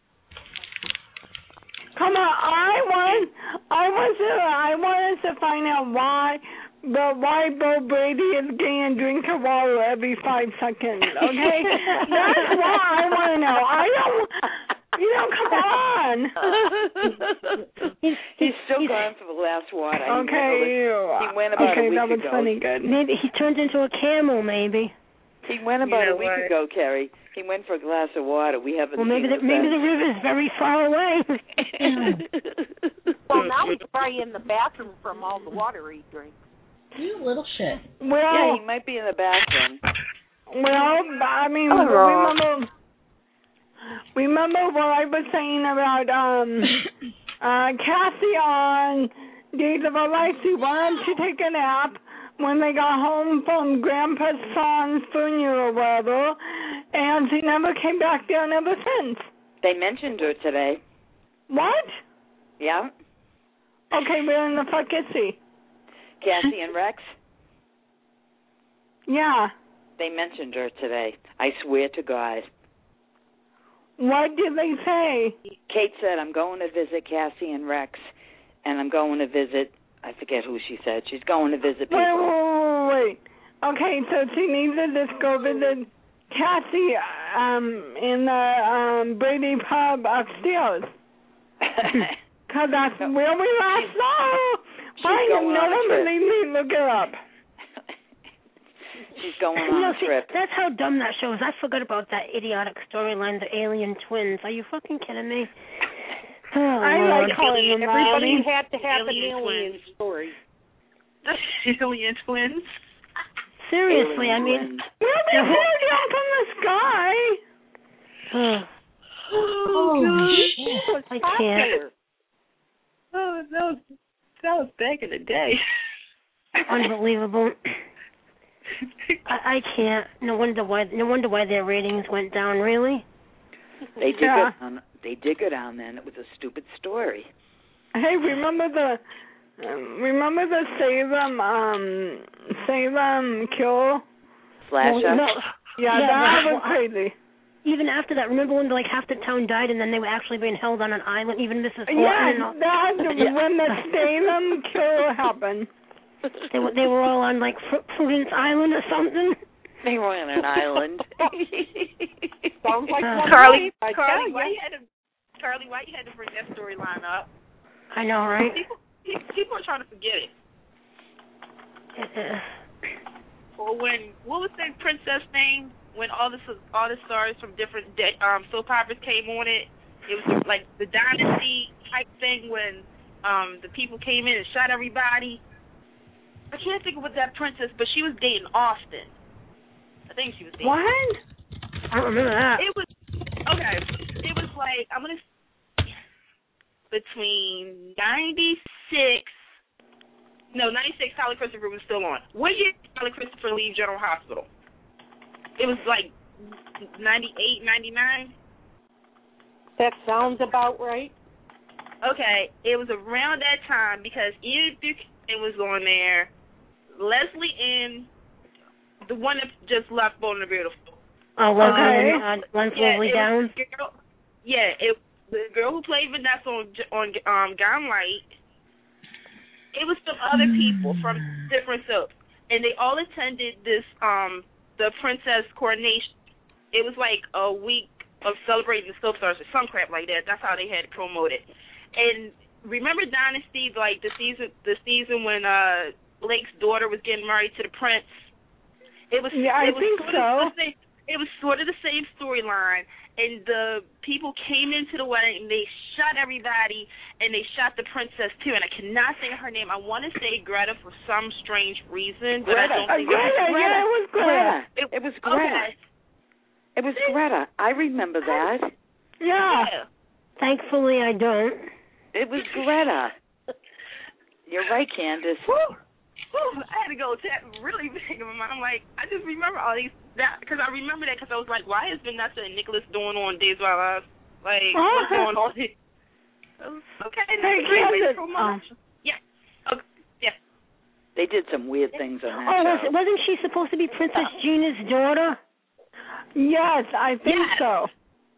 Come on, I want us to find out why Bo Brady is getting a drink of water every 5 seconds, okay? That's what I want to know. Come on. He's still gone for the last water. Okay. He went about a week ago. Okay, that was funny. Good. Maybe he turned into a camel. Maybe. He went about a week ago, Carrie. He went for a glass of water. We haven't. Well, maybe the river is very far away. Well, now he's probably in the bathroom from all the water he drinks. You little shit. Well, yeah, he might be in the bathroom. Well, I mean, remember what I was saying about Cassie on Days of Our Life. She wanted to take a nap when they got home from Grandpa's son's funeral, whatever, and she never came back down ever since. They mentioned her today. What? Yeah. Okay, where in the fuck is she? Cassie and Rex? Yeah. They mentioned her today. I swear to God. What did they say? Kate said, I'm going to visit Cassie and Rex, and I'm going to visit, I forget who she said. She's going to visit people. Wait. Okay, so she needs to just go visit Cassie in the Brady pub upstairs. Because that's where we last saw. Why no one believe me? Look her up. She's going on a trip. That's how dumb that show is. I forgot about that idiotic storyline, the alien twins. Are you fucking kidding me? I like calling them everybody had to have an alien story. Alien twins? Seriously, I mean... Where did they down from the sky? Holy shit. I can't. Oh, that was back in the day. Unbelievable. I can't. No wonder why their ratings went down. Really? They did go down then. It was a stupid story. Hey, remember the Salem kill? Slash up? No. Yeah, that was crazy. Even after that, remember when half the town died and then they were actually being held on an island? Even Mrs. Horton. Yeah, that's when the Salem kill happened. They were all on like Prudence Island or something. They were on an island. Sounds like Carly, why you had to bring that storyline up? I know, right? People are trying to forget it. Or what was that princess name? When all the stars from different soap operas came on it, it was like the Dynasty type thing when the people came in and shot everybody. I can't think of what that princess, but she was dating Austin. I think she was dating. What? I don't remember that. It was okay. It was like between 96. Tyler Christopher was still on. What year did Tyler Christopher leave General Hospital? It was like 98, 99. That sounds about right. Okay, it was around that time because Ian Buchanan was on there, Leslie Ann, the one that just left Bold and the Beautiful. Oh, Leslie Downs. The girl who played Vanessa on Gone Light. It was some other people from different soaps, and they all attended this the princess coronation. It was like a week of celebrating the soap stars or some crap like that. That's how they had it promoted. And remember Dynasty, like the season when Blake's daughter was getting married to the prince? It was sort of the same storyline, and the people came into the wedding and they shot everybody, and they shot the princess too. And I cannot think of her name. I want to say Greta for some strange reason, but I don't think it was Greta. It was Greta. Okay. It was Greta. I remember that. Yeah. Thankfully, I don't. It was Greta. You're right, Candace. Woo. I had to go really big in my mind. I'm like, I just remember all these, because I remember that because I was like, why is Vanessa and Nicholas doing on Days of Our Lives? Like, what's going on here? Okay, that's great. Yeah. Okay. Yeah. They did some weird things on that show. Wasn't she supposed to be Princess Gina's daughter? Yes, I think so.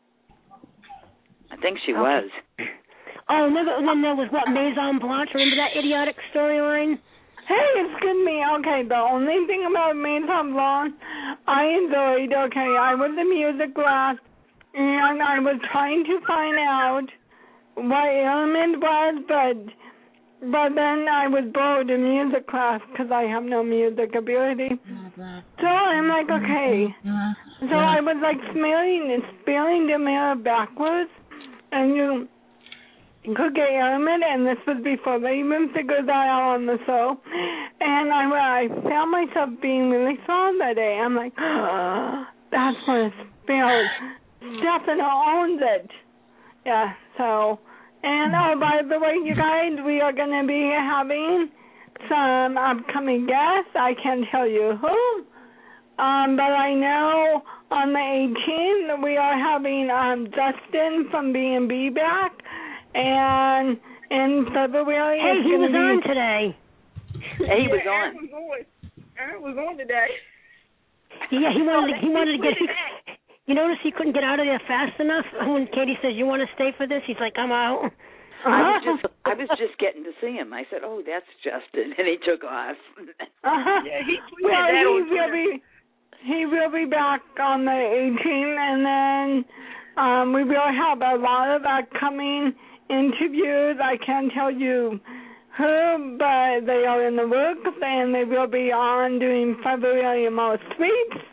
I think she was. Oh, and then there was, Maison Blanche? Remember that idiotic storyline? Hey, excuse me. Okay, the only thing about Maison Blanche I enjoyed, I was the music class, and I was trying to find out what ailment was, but then I was bored in music class because I have no music ability. So I'm like, okay. So I was like spelling the mirror backwards, and you could get ailment, and this was before they even figured that out on the show. And I found myself being really strong that day. I'm like, that's what it spelled. Stefano owns it. Yeah, so, and oh, by the way, you guys, we are going to be having some upcoming guests. I can't tell you who, but I know on the 18th we are having Justin from B&B back, and in February he was on today. He was on. Aaron was on today. Yeah, he wanted to get. You notice he couldn't get out of there fast enough. When Katie says, "You want to stay for this?" He's like, "I'm out." I was just getting to see him. I said, "Oh, that's Justin," and he took off. Yeah, he will be back on the 18th, and then we will have a lot of upcoming interviews. I can't tell you who, but they are in the works, and they will be on doing February most sweeps.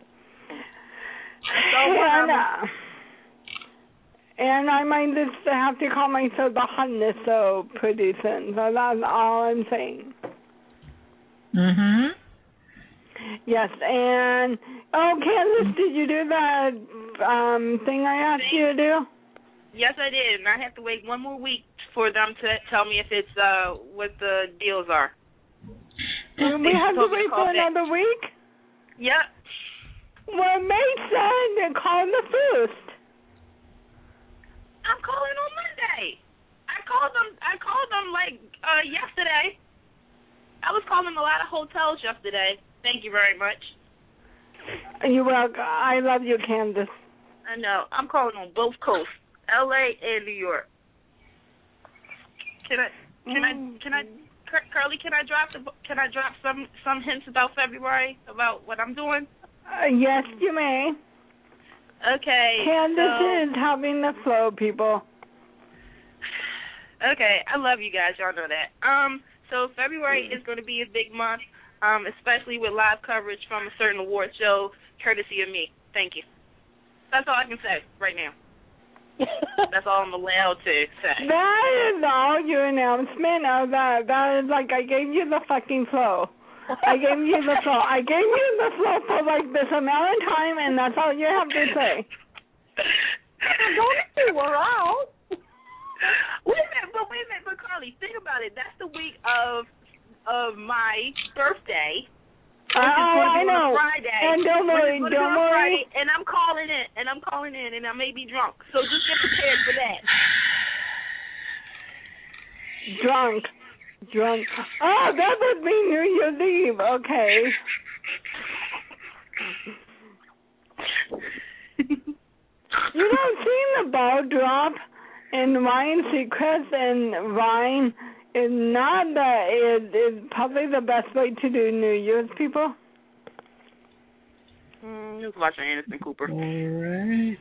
And I might just have to call myself the hotness so pretty soon. So that's all I'm saying. Mhm. Yes, and Candace, did you do that thing I asked you to do? Yes, I did, and I have to wait one more week for them to tell me if it's what the deals are. We have to wait for another week? Yep. Well, Mason, call the first. I'm calling on Monday. I called them like yesterday. I was calling a lot of hotels yesterday. Thank you very much. You're welcome. I love you, Candace. I know. I'm calling on both coasts, LA and New York. Can I Curly, can I drop some hints about February, about what I'm doing? Yes, you may. Okay. Candace is having the flow, people. Okay, I love you guys. Y'all know that. So February is going to be a big month, especially with live coverage from a certain award show, courtesy of me. Thank you. That's all I can say right now. That's all I'm allowed to say. That is all your announcement of that. That is like I gave you the fucking flow. I gave you the flow. I gave you the flow for like this amount of time, and that's all you have to say. Don't you we're out. Wait a minute, but Carly, think about it. That's the week of my birthday. I know. Friday, and don't worry. Friday, and I'm calling in, and I may be drunk. So just get prepared for that. Drunk. Oh, that would be New Year's Eve. Okay. You know, seeing the ball drop in Ryan Seacrest and Ryan is not is probably the best way to do New Year's, people. Just watching Anderson Cooper. All right.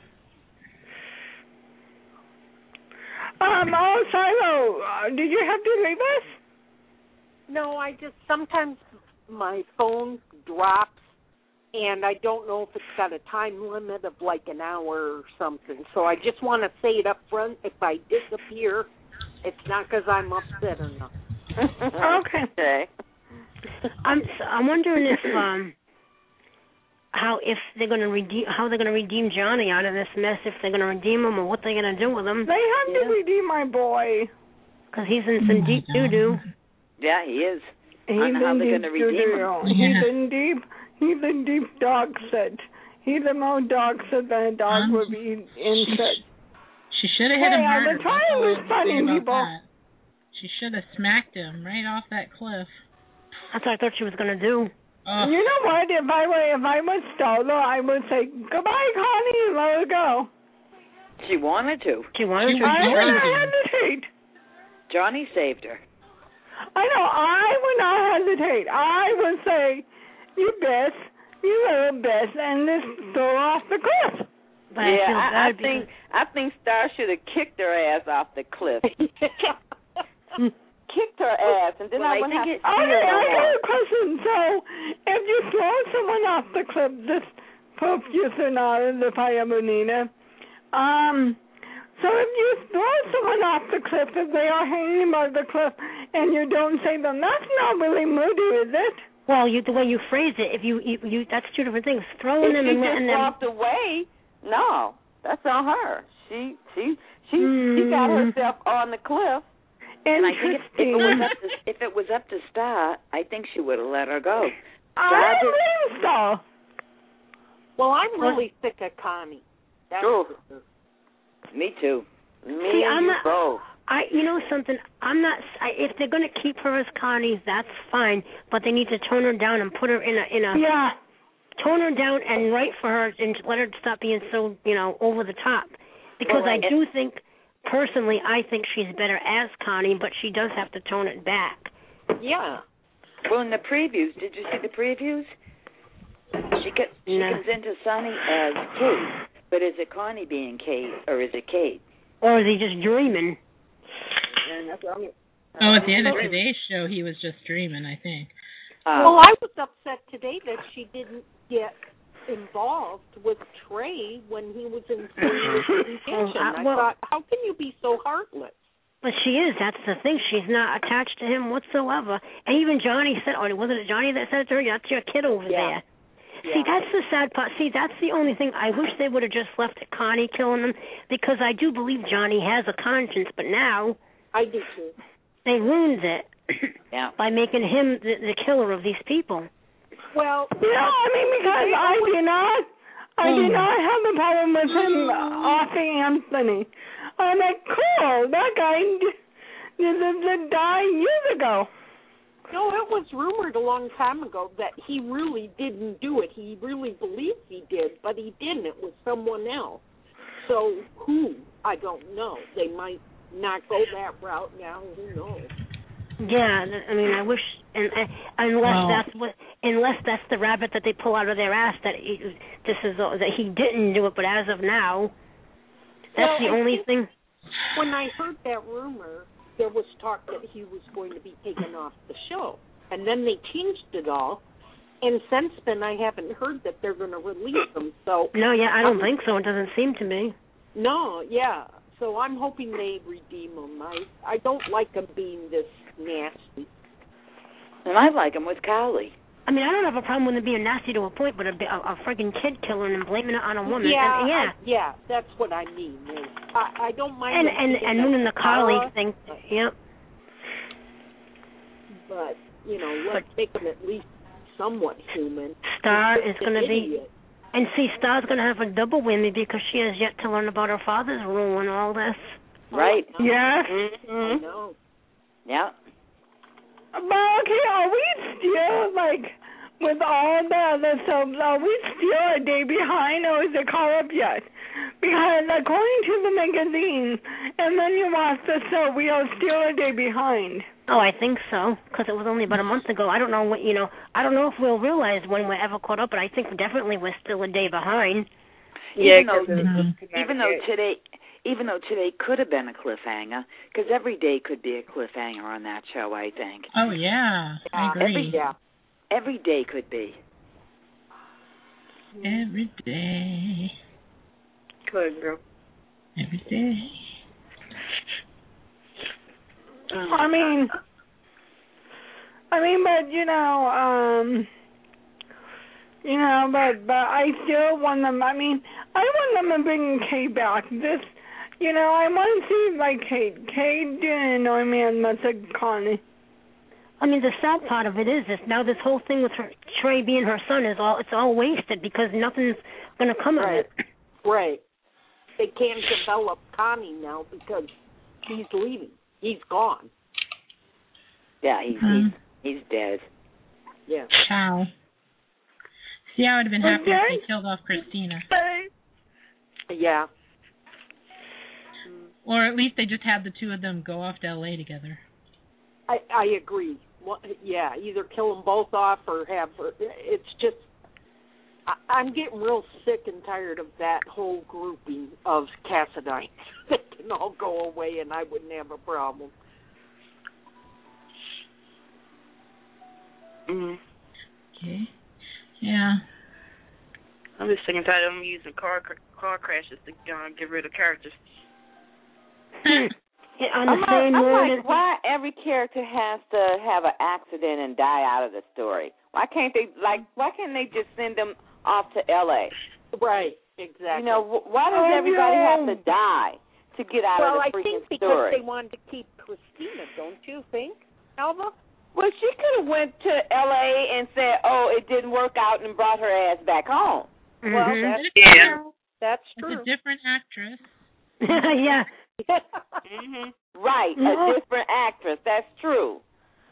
Oh, Shiloh, did you have to leave us? No, I just sometimes my phone drops, and I don't know if it's got a time limit of like an hour or something. So I just want to say it up front. If I disappear, it's not because I'm upset or nothing. Okay. I'm wondering if how they're going to redeem Johnny out of this mess. If they're going to redeem him, or what they're going to do with him. They have to redeem my boy. Because he's in some deep doo-doo. Yeah, he is. I don't know how they're going to redeem him. He's in deep dog shit. He's a more dog shit than a dog would be in shit. She should have hit him harder. The trial is funny, people. She should have smacked him right off that cliff. That's what I thought she was going to do. You know what? If I was Stoller, I would say, goodbye, Connie, and let her go. She wanted to. I wouldn't hesitate. Johnny saved her. I know. I would not hesitate. I would say, you little bitch, and just throw her off the cliff. But I think Star should have kicked her ass off the cliff. Kicked her ass, and then I wouldn't have to see her no more. I got a question. So, if you throw someone off the cliff, this Pope Yusunada, the Paya Bonita, so if you throw someone off the cliff, if they are hanging by the cliff, and you don't save them, that's not really moody, is it? Well, the way you phrase it, if you that's two different things. Throwing them and letting them. If she just walked away, no, that's on her. She got herself on the cliff. And I think if it was up to Star, I think she would have let her go. I think so. Well, I'm really sick of Connie. Me too. Both. You know something? If they're going to keep her as Connie, that's fine. But they need to tone her down and put her in a. Yeah. Tone her down and write for her and let her stop being so over the top. Because I do think. Personally, I think she's better as Connie, but she does have to tone it back. Yeah. Well, in the previews, did you see the previews? She comes into Sonny as Kate, but is it Connie being Kate, or is it Kate? Or is he just dreaming? At the end of today's show, he was just dreaming, I think. Well, I was upset today that she didn't get involved with Trey when he was in detention. I thought, how can you be so heartless? But she is. That's the thing. She's not attached to him whatsoever. And even Johnny said, wasn't it Johnny that said to her, that's your kid over there. Yeah. See, that's the sad part. See, that's the only thing. I wish they would have just left it Connie killing him, because I do believe Johnny has a conscience, but now... I do too. They ruined it by making him the killer of these people. Well, because I do not have a problem with him offing Anthony. I'm like, cool, that guy died years ago. No, it was rumored a long time ago that he really didn't do it. He really believed he did, but he didn't. It was someone else. So who? I don't know. They might not go that route now. Who knows? Yeah, I mean, I wish, unless that's the rabbit that they pull out of their ass that he didn't do it, but as of now, that's the only thing. When I heard that rumor, there was talk that he was going to be taken off the show, and then they changed it all. And since then, I haven't heard that they're going to release him. So I don't think so. It doesn't seem to me. No, yeah. So I'm hoping they redeem him. I don't like him being this nasty. And I like him with Kylie. I mean, I don't have a problem with him being nasty to a point, but a friggin' kid killing and blaming it on a woman. Yeah, that's what I mean. I don't mind. And ruining the Kylie thing. Yep. But let's make him at least somewhat human. Star is going to be. And see, Star's going to have a double whammy because she has yet to learn about her father's rule and all this. Right. Yeah. I know. Yeah. But okay, are we still, with all the other soaps, are we still a day behind, or is it caught up yet? Because according to the magazine, and then you watch the show, we are still a day behind. Oh, I think so, because it was only about a month ago. I don't know I don't know if we'll realize when we're ever caught up, but I think definitely we're still a day behind. Yeah, even though today could have been a cliffhanger, because every day could be a cliffhanger on that show, I think. Oh, yeah. I agree. Every day could be. Every day. Good, girl. Every day. I mean, but I still want them. I mean, I want them to bring Kate back. I want to see Kate didn't annoy me as much as Connie. I mean, the sad part of it is now this whole thing with Trey being her son it's all wasted because nothing's going to come of it. Right. They can't develop Connie now because he's leaving. He's gone. Yeah, he's dead. Yeah. Ciao. See, I would have been happy if they killed off Christina. Yeah. Or at least they just had the two of them go off to L.A. together. I agree. Well, yeah, either kill them both off or have her. It's just I'm getting real sick and tired of that whole grouping of Cassadines. They can all go away and I wouldn't have a problem. Okay. Yeah. I'm just sick and tired of them using car crashes to get rid of characters. On the same I'm like, why every character has to have an accident and die out of the story? Why can't they just send them off to L.A.? Right, exactly. You know, why does everybody have to die to get out of the freaking story? Well, I think because they wanted to keep Christina, don't you think, Alva? Well, she could have went to L.A. and said, oh, it didn't work out and brought her ass back home. Mm-hmm. Well, that's true. It's a different actress. Yeah. Right, a different actress. That's true.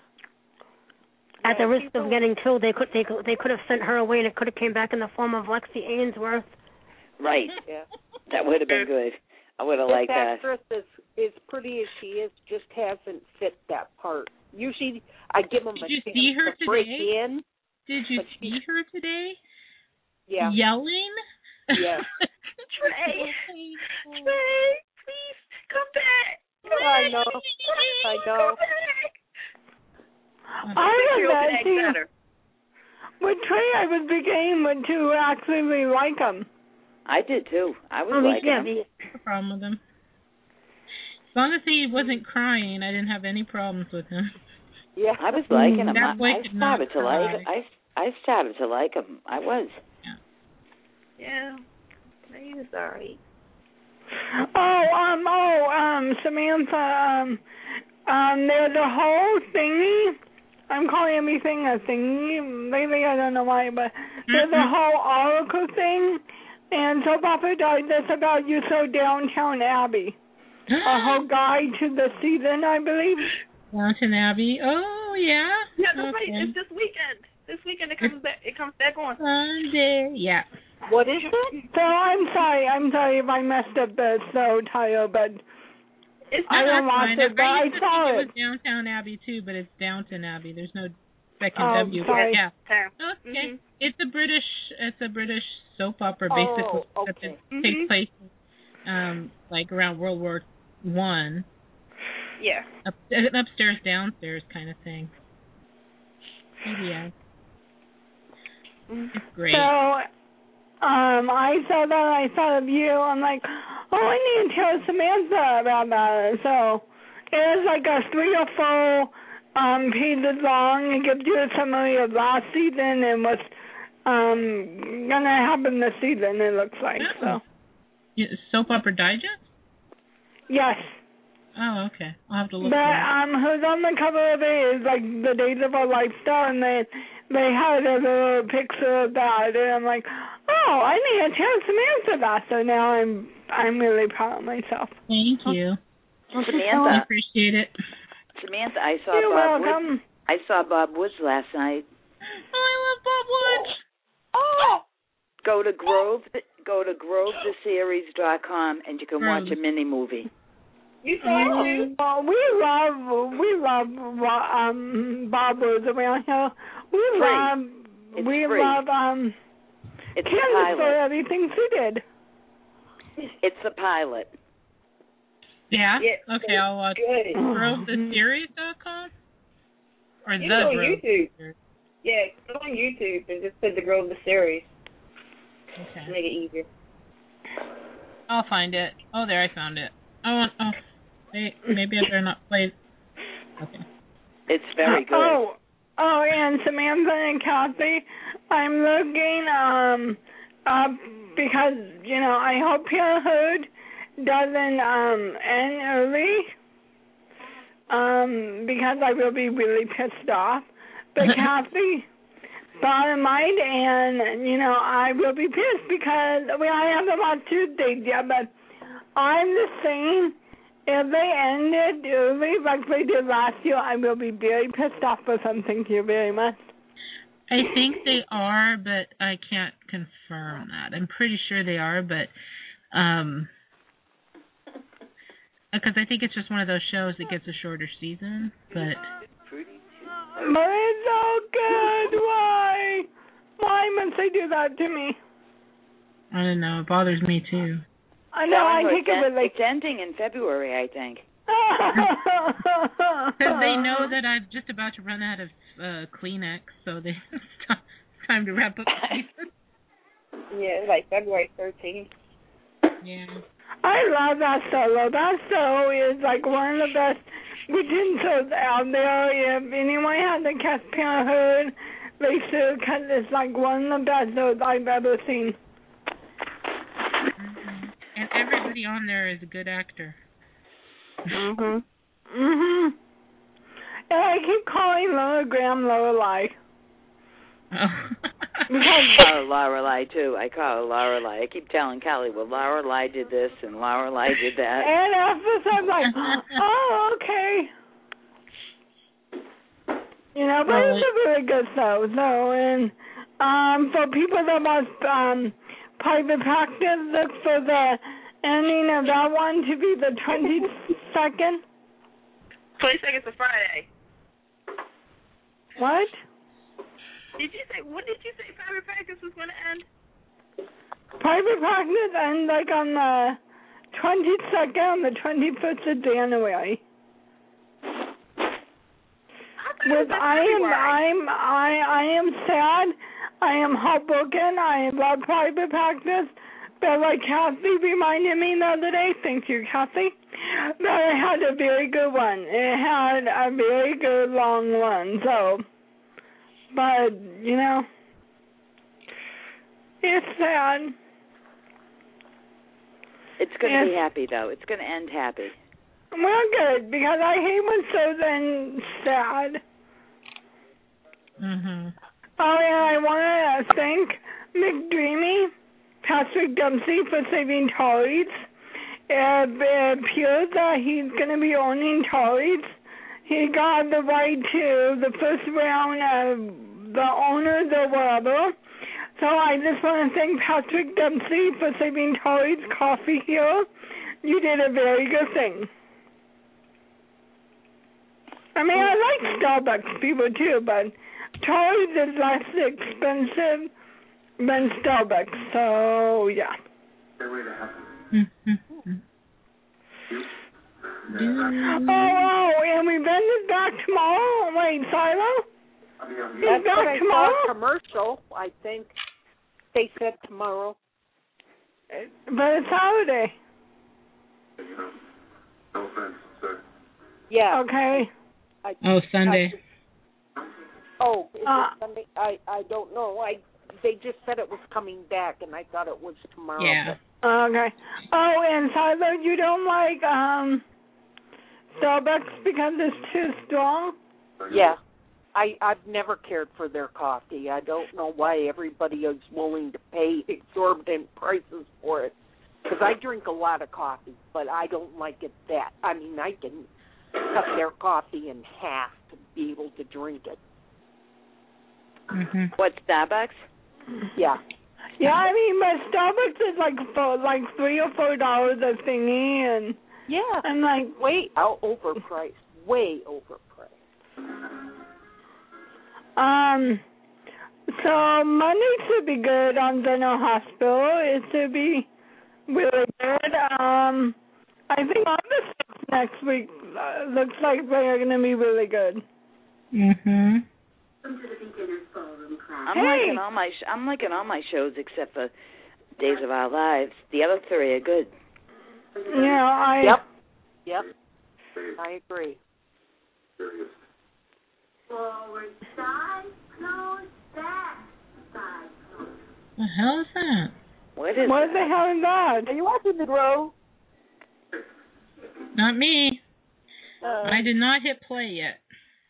At the risk of getting killed, they could have sent her away, and it could have came back in the form of Lexi Ainsworth. Right. Yeah. That would have been good. I would have liked that. This actress, as pretty as she is, just hasn't fit that part. Usually, I give them a chance to break in. Did you see her today? Yeah. Yelling? Yeah. Trey, please come back. I know. Come back. I was actually, with Trey, I was beginning to actually like him. I did too. I was liking him. No problem with him. As long as he wasn't crying, I didn't have any problems with him. Yeah, I was liking him. I started to like him. I was. Yeah, he was alright. Samantha, there's a whole thingy. I'm calling everything a thingy. Lately, I don't know why, but there's a whole article thing, and Soap Opera Digest about you so Downtown Abbey. A whole guide to the season, I believe. Downton Abbey. Oh yeah. Yeah, that's right. It's this weekend. This weekend it comes back. It comes back on Sunday. Yeah. What is it? So I'm sorry if I messed up the title, but I don't watch it. But I saw it. It was Downtown Abbey too, but it's Downton Abbey. There's no second W. Sorry. Yeah. Okay. It's a British soap opera basically that takes place like around World War I. Yeah. Upstairs, downstairs kind of thing. Yeah. It's great. So, I saw that. I thought of you. I'm like, I need to tell Samantha about that. So, it was like a 3 or 4 pages long. It gives you a summary of last season and what's gonna happen this season. It looks like so. Soap Opera Digest? Yes. Oh, okay. I'll have to look. But who's on the cover of it is like the Days of Our Lifestyle, and they had a little picture of that, and I'm like, oh, I need to tell Samantha that. So now I'm really proud of myself. Thank you, Samantha. I appreciate it. Samantha, I saw You're Bob welcome. Woods. I saw Bob Woods last night. Oh, I love Bob Woods. Oh. Go to GroveTheSeries.com and you can watch a mini movie. You saw it? Well, we love Bob Woods around here. We love Candace for everything she did. It's a pilot. Yeah? Okay, I'll watch GroveTheSeries.com? Or you go on YouTube. Yeah, go on YouTube and just put the Grove the Series. Okay. To make it easier. I'll find it. Oh, there, I found it. Maybe I better not play it. Okay. It's very good. Oh, and Samantha and Kathy, I'm looking because, I hope Parenthood doesn't end early because I will be really pissed off. But Kathy, bottom mind, and, I will be pissed because, I haven't watched Tuesdays yet, but I'm just saying, if they ended early like they did last year, I will be very pissed off for them. Thank you very much. I think they are, but I can't confirm that. I'm pretty sure they are, but because I think it's just one of those shows that gets a shorter season, but it's so good. Why must they do that to me? I don't know. It bothers me too. I know. I think it's ending in February, I think. Because they know that I'm just about to run out of Kleenex, so it's time to wrap up the season. Yeah, it's like February 13th. Yeah. I love that solo. That solo is like one of the best within shows out there. If anyone hasn't catch Parenthood, they should, because it's like one of the best shows I've ever seen. Mm-hmm. And everybody on there is a good actor. Mhm. Mhm. And I keep calling Lola Graham Lorelai. I call her Lorelai too. I call her Lorelai. I keep telling Kelly, well, Lorelai did this and Lorelai did that. And after I'm like, oh, okay. You know, but it's a really good show. So, and for people that want private practice, look for the ending of that one to be the 22nd. 22nd's a Friday. What? What did you say private practice was going to end? Private practice ends like on the 22nd, on the 21st of January. With I am sad. I am heartbroken. I love private practice. But like Kathy reminded me the other day, thank you, Kathy, that it had a very good one. It had a very good long one. So, but, you know, it's sad. It's going to be happy, though. It's going to end happy. Well, good, because I hate when shows end sad. Mhm. Oh, and I want to thank McDreamy, Patrick Dempsey, for saving Tories. It appears that he's going to be owning Tories. He got the right to the first round of the owners or whatever. So I just want to thank Patrick Dempsey for saving Tories Coffee here. You did a very good thing. I mean, I like Starbucks people too, but Tories is less expensive than Starbucks, so yeah. Oh, and we bend it back tomorrow. Wait, Silo? That's back what I tomorrow? saw commercial. I think they said tomorrow. But it's holiday. No offense, sir. Yeah. Okay. Sunday. Is it Sunday? I don't know. They just said it was coming back, and I thought it was tomorrow. Yeah. Okay. Oh, and Silo, you don't like Starbucks because it's too strong? Yeah. I've never cared for their coffee. I don't know why everybody is willing to pay exorbitant prices for it. Because I drink a lot of coffee, but I don't like it that. I mean, I can cut their coffee in half to be able to drink it. Mm-hmm. What, Starbucks? Yeah. Yeah, I mean, but Starbucks is like $3 or $4 a thingy, and yeah, I'm like way overpriced. Way overpriced. So Monday should be good on General Hospital. It should be really good. I think all the stuff next week looks like they're going to be really good. Mhm. I'm liking all my shows except for Days of Our Lives. The other three are good. Yeah, Yep. I agree. Forward side, close, back side, close. The hell is that? What the hell is that? Are you watching the Grow? Not me. I did not hit play yet.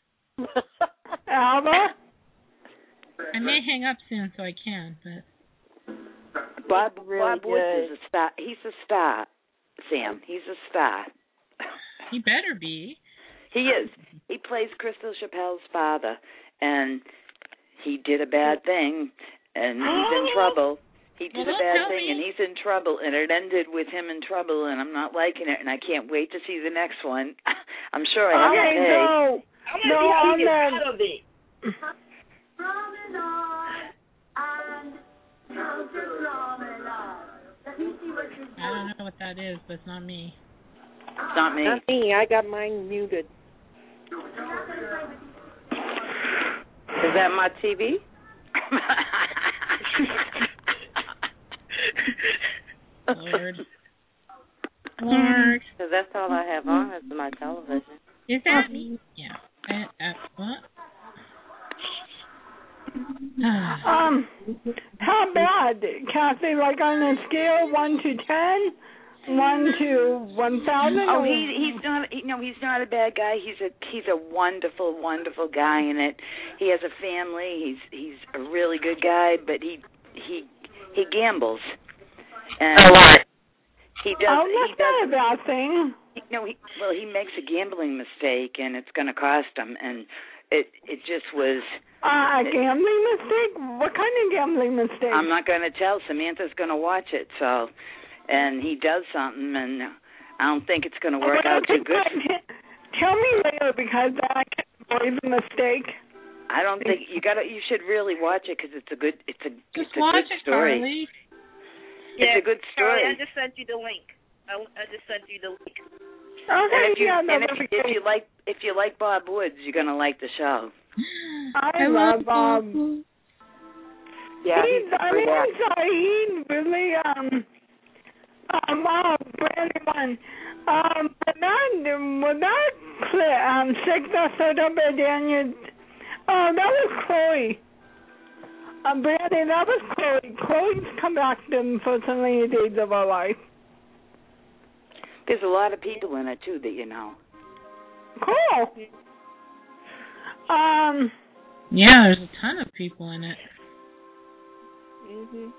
Alba? I may hang up soon so I can, but Bob Woods is a star. He's a star, Sam. He's a star. He better be. He is. He plays Crystal Chappelle's father, and he did a bad thing, and he's in trouble. He did a bad thing, and he's in trouble, and it ended with him in trouble, and I'm not liking it, and I can't wait to see the next one. I'm sure I have to pay. No, on that. Rolling on and Yeah, it is, but it's not me. It's not me. Not me. I got mine muted. Is that my TV? Lord. Because that's all I have on is my television. Is that me? Yeah. What? How bad, Kathy? Like on a scale 1 to 10, 1 to 1,000? Oh, he's not a bad guy. He's a wonderful, wonderful guy in it. He has a family. He's a really good guy, but he gambles. And a lot. He does. Oh, that's not a bad thing. He makes a gambling mistake, and it's going to cost him. And it just was a gambling mistake. What kind of gambling mistake? I'm not going to tell. Samantha's going to watch it. So, and he does something, and I don't think it's going to work out too good. Tell me later, because I can't avoid the mistake. I don't think you should really watch it because it's a good story. Carly. It's a good story. Carly, I just sent you the link. I just sent you the link. Okay, if you like Bob Woods, you're gonna like the show. I love Bob. Yeah, he really Brandy one. When that clip, that showed up at Daniel. Oh, that was Chloe. Brandy, that was Chloe. Chloe's come back to them for so many days of our life. There's a lot of people in it, too, that you know. Cool. Yeah, there's a ton of people in it. Mhm.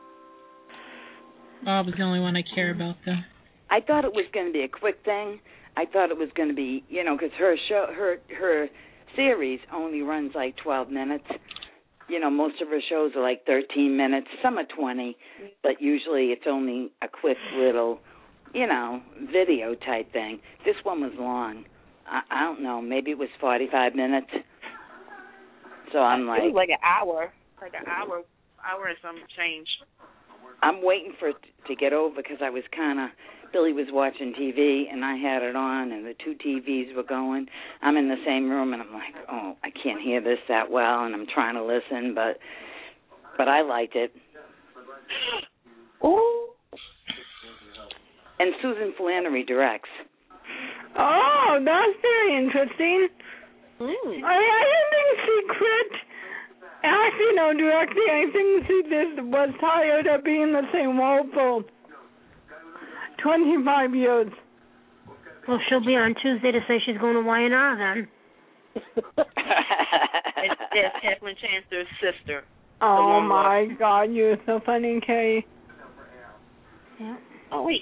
Bob's the only one I care about, though. I thought it was going to be a quick thing. I thought it was going to be, because her series only runs like 12 minutes. Most of her shows are like 13 minutes. Some are 20, but usually it's only a quick little, video type thing. This one was long. I don't know. Maybe it was 45 minutes. So I'm like... It was like an hour. Hour and some change. I'm waiting for it to get over because I was Billy was watching TV and I had it on and the two TVs were going. I'm in the same room and I'm like, oh, I can't hear this that well, and I'm trying to listen, but I liked it. Oh. And Susan Flannery directs. Oh, that's very interesting. I didn't think she quit acting or directing. I think she just was tired of being the same role for 25 years. Well, she'll be on Tuesday to say she's going to Y&R then. It's Kathleen Chancer's sister. Oh, my God, you're so funny, Kay. Yeah. Oh, wait.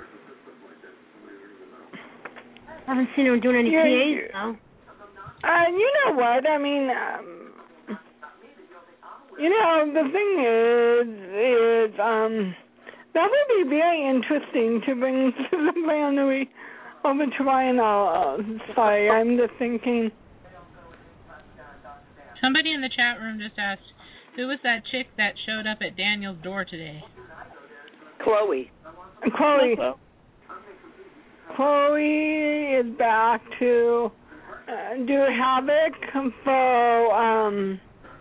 I haven't seen her doing any PAs, though. You know what? I mean, the thing is, that would be very interesting to bring Susan Flannery over to Y&R. Sorry, I'm just thinking. Somebody in the chat room just asked, who was that chick that showed up at Daniel's door today? Chloe. Chloe is back to do havoc for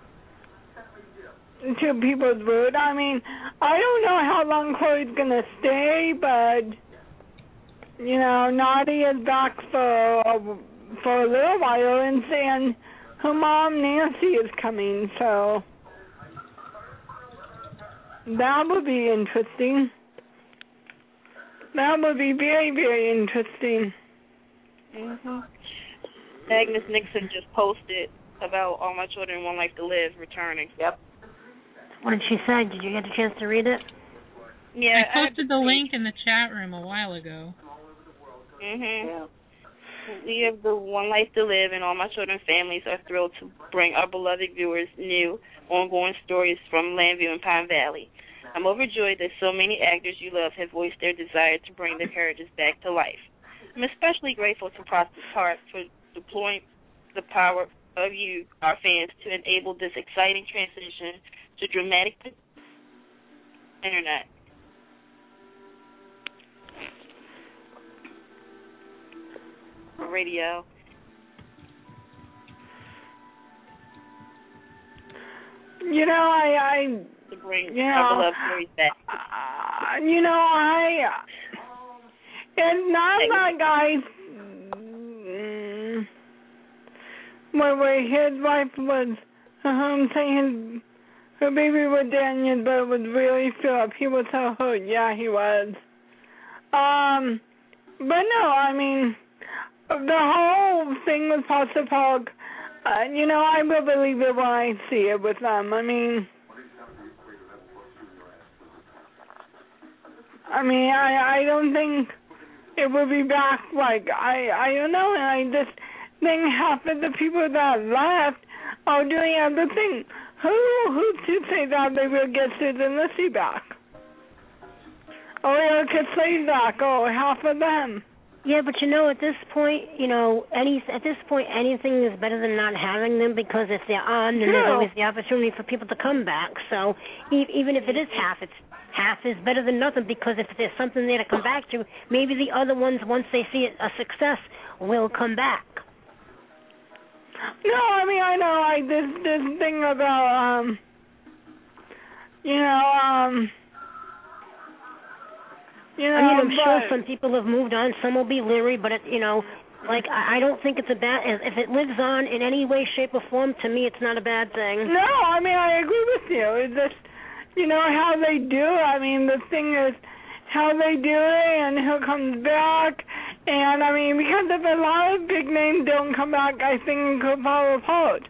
to people's mood. I mean, I don't know how long Chloe's gonna stay, but Naughty is back for a little while, and her mom Nancy is coming, so that would be interesting. That would be very, very interesting. Mhm. Agnes Nixon just posted about All My Children, One Life to Live returning. Yep. What did she say? Did you get a chance to read it? Yeah. I posted the link in the chat room a while ago. Mhm. Yeah. We have the One Life to Live, and All My Children families are thrilled to bring our beloved viewers new, ongoing stories from Llanview and Pine Valley. I'm overjoyed that so many actors you love have voiced their desire to bring their characters back to life. I'm especially grateful to Prosper's Heart for deploying the power of you, our fans, to enable this exciting transition to dramatic internet. Radio. You know, I to bring our love stories back. You know, it's not like when his wife was saying her baby was Daniel, but it was really Philip. He was so hurt. Yeah, he was. But no, I mean, the whole thing with Foster Park, you know, I will believe it when I see it with them. I mean, I don't think it will be back. Like, I don't know, and I just think half of the people that left are doing other things. Who to say that they will get Susan Lissy back? Or Erica Slade back, or half of them. Yeah, but you know, at this point, you know, anything is better than not having them, because if they're on, then there's always the opportunity for people to come back. So even if it is half, half is better than nothing, because if there's something there to come back to, maybe the other ones, once they see a success, will come back. No, I mean, I know, this thing about, you know, I mean, I'm sure some people have moved on. Some will be leery, but you know, like, I don't think it's a bad. If it lives on in any way, shape, or form, to me, it's not a bad thing. No, I mean, I agree with you. It's just, you know, how they do it. I mean, the thing is how they do it and who comes back. And I mean, because if a lot of big names don't come back, I think it could fall apart.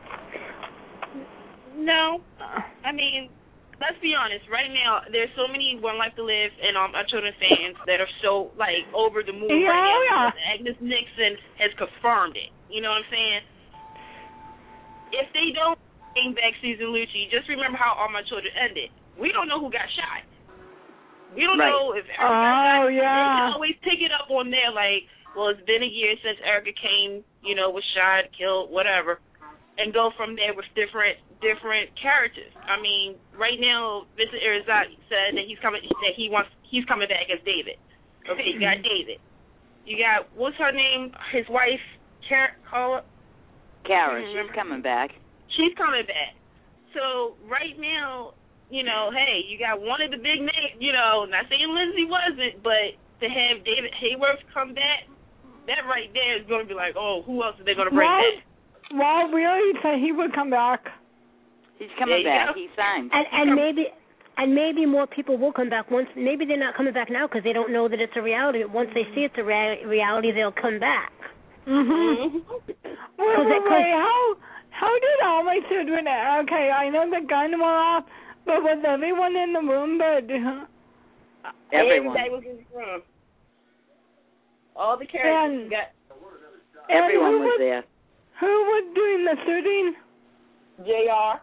No, I mean, let's be honest. Right now, there's so many One Life to Live and our children fans that are so, like, over the moon right now. Agnes Nixon has confirmed it. You know what I'm saying? If they don't bring back Susan Lucci, just remember how All My Children ended. We don't know who got shot. We don't know if Erica got shot. They can always pick it up on there, like, well, it's been a year since Erica came, you know, was shot, killed, whatever, and go from there with different characters. I mean, right now, Vincent Irizarry said that he's coming back as David. Okay, you got David. You got, what's her name? His wife, Kara. She's coming back. She's coming back. So right now, you know, hey, you got one of the big names. You know, not saying Lindsay wasn't, but to have David Hayworth come back, that right there is going to be like, oh, who else are they going to bring back? Well, we already said he would come back. He's coming back. He signed. And maybe more people will come back. Once, maybe they're not coming back now because they don't know that it's a reality. Once they see it's a reality, they'll come back. Mm-hmm. Wait, how did All My Children? Okay, I know the gun went off, but was everyone in the room? But everybody was in the room. All the characters everyone was there. Who was doing the shooting? JR.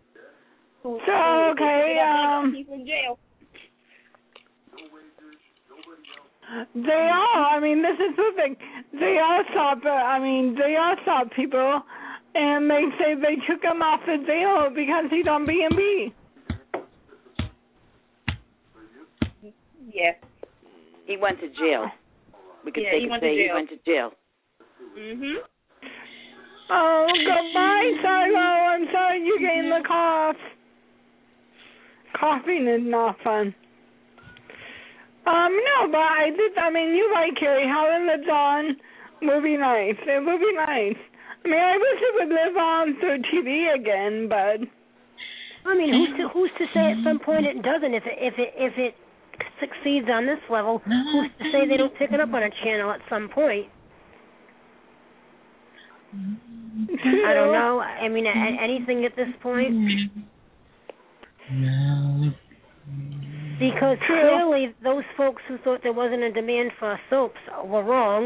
He's in jail. They all, I mean, this is the thing. They all saw people, and they say they took him off the jail because he's on B&B. Yeah. He went to jail. We could say he went to jail. Mhm. Oh, goodbye, Silo. I'm sorry you're getting the cough. Coughing is not fun. No, but you're right, Carrie. Helen the Dawn would be nice. It would be nice. I mean, I wish it would live on through TV again, but I mean, who's to say at some point it doesn't? If it succeeds on this level, who's to say they don't pick it up on a channel at some point? I don't know. I mean, anything at this point. Because clearly those folks who thought there wasn't a demand for soaps were wrong.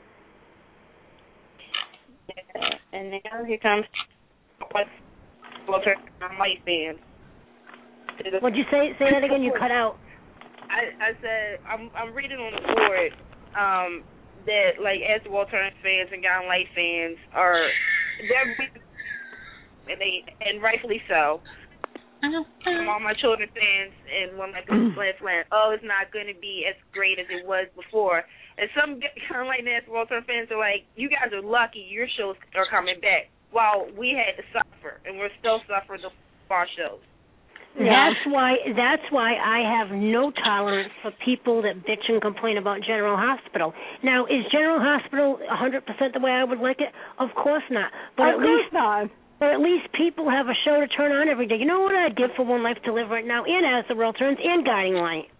Yeah, and now here comes Walter Light fans. What'd you say? Say that again. You cut out. I said I'm reading on the board that, like, as the Walter fans and Guiding Light fans are, and rightfully so, from all my children fans and one of my good friends, oh, it's not going to be as great as it was before. And some kind of like Nancy Walter fans are like, you guys are lucky your shows are coming back, while we had to suffer, and we're still suffering the our shows. Yeah. That's why I have no tolerance for people that bitch and complain about General Hospital. Now, is General Hospital 100% the way I would like it? Of course not. But of course not. But at least people have a show to turn on every day. You know what I'd give for One Life to Live right now, and As the World Turns, and Guiding Light.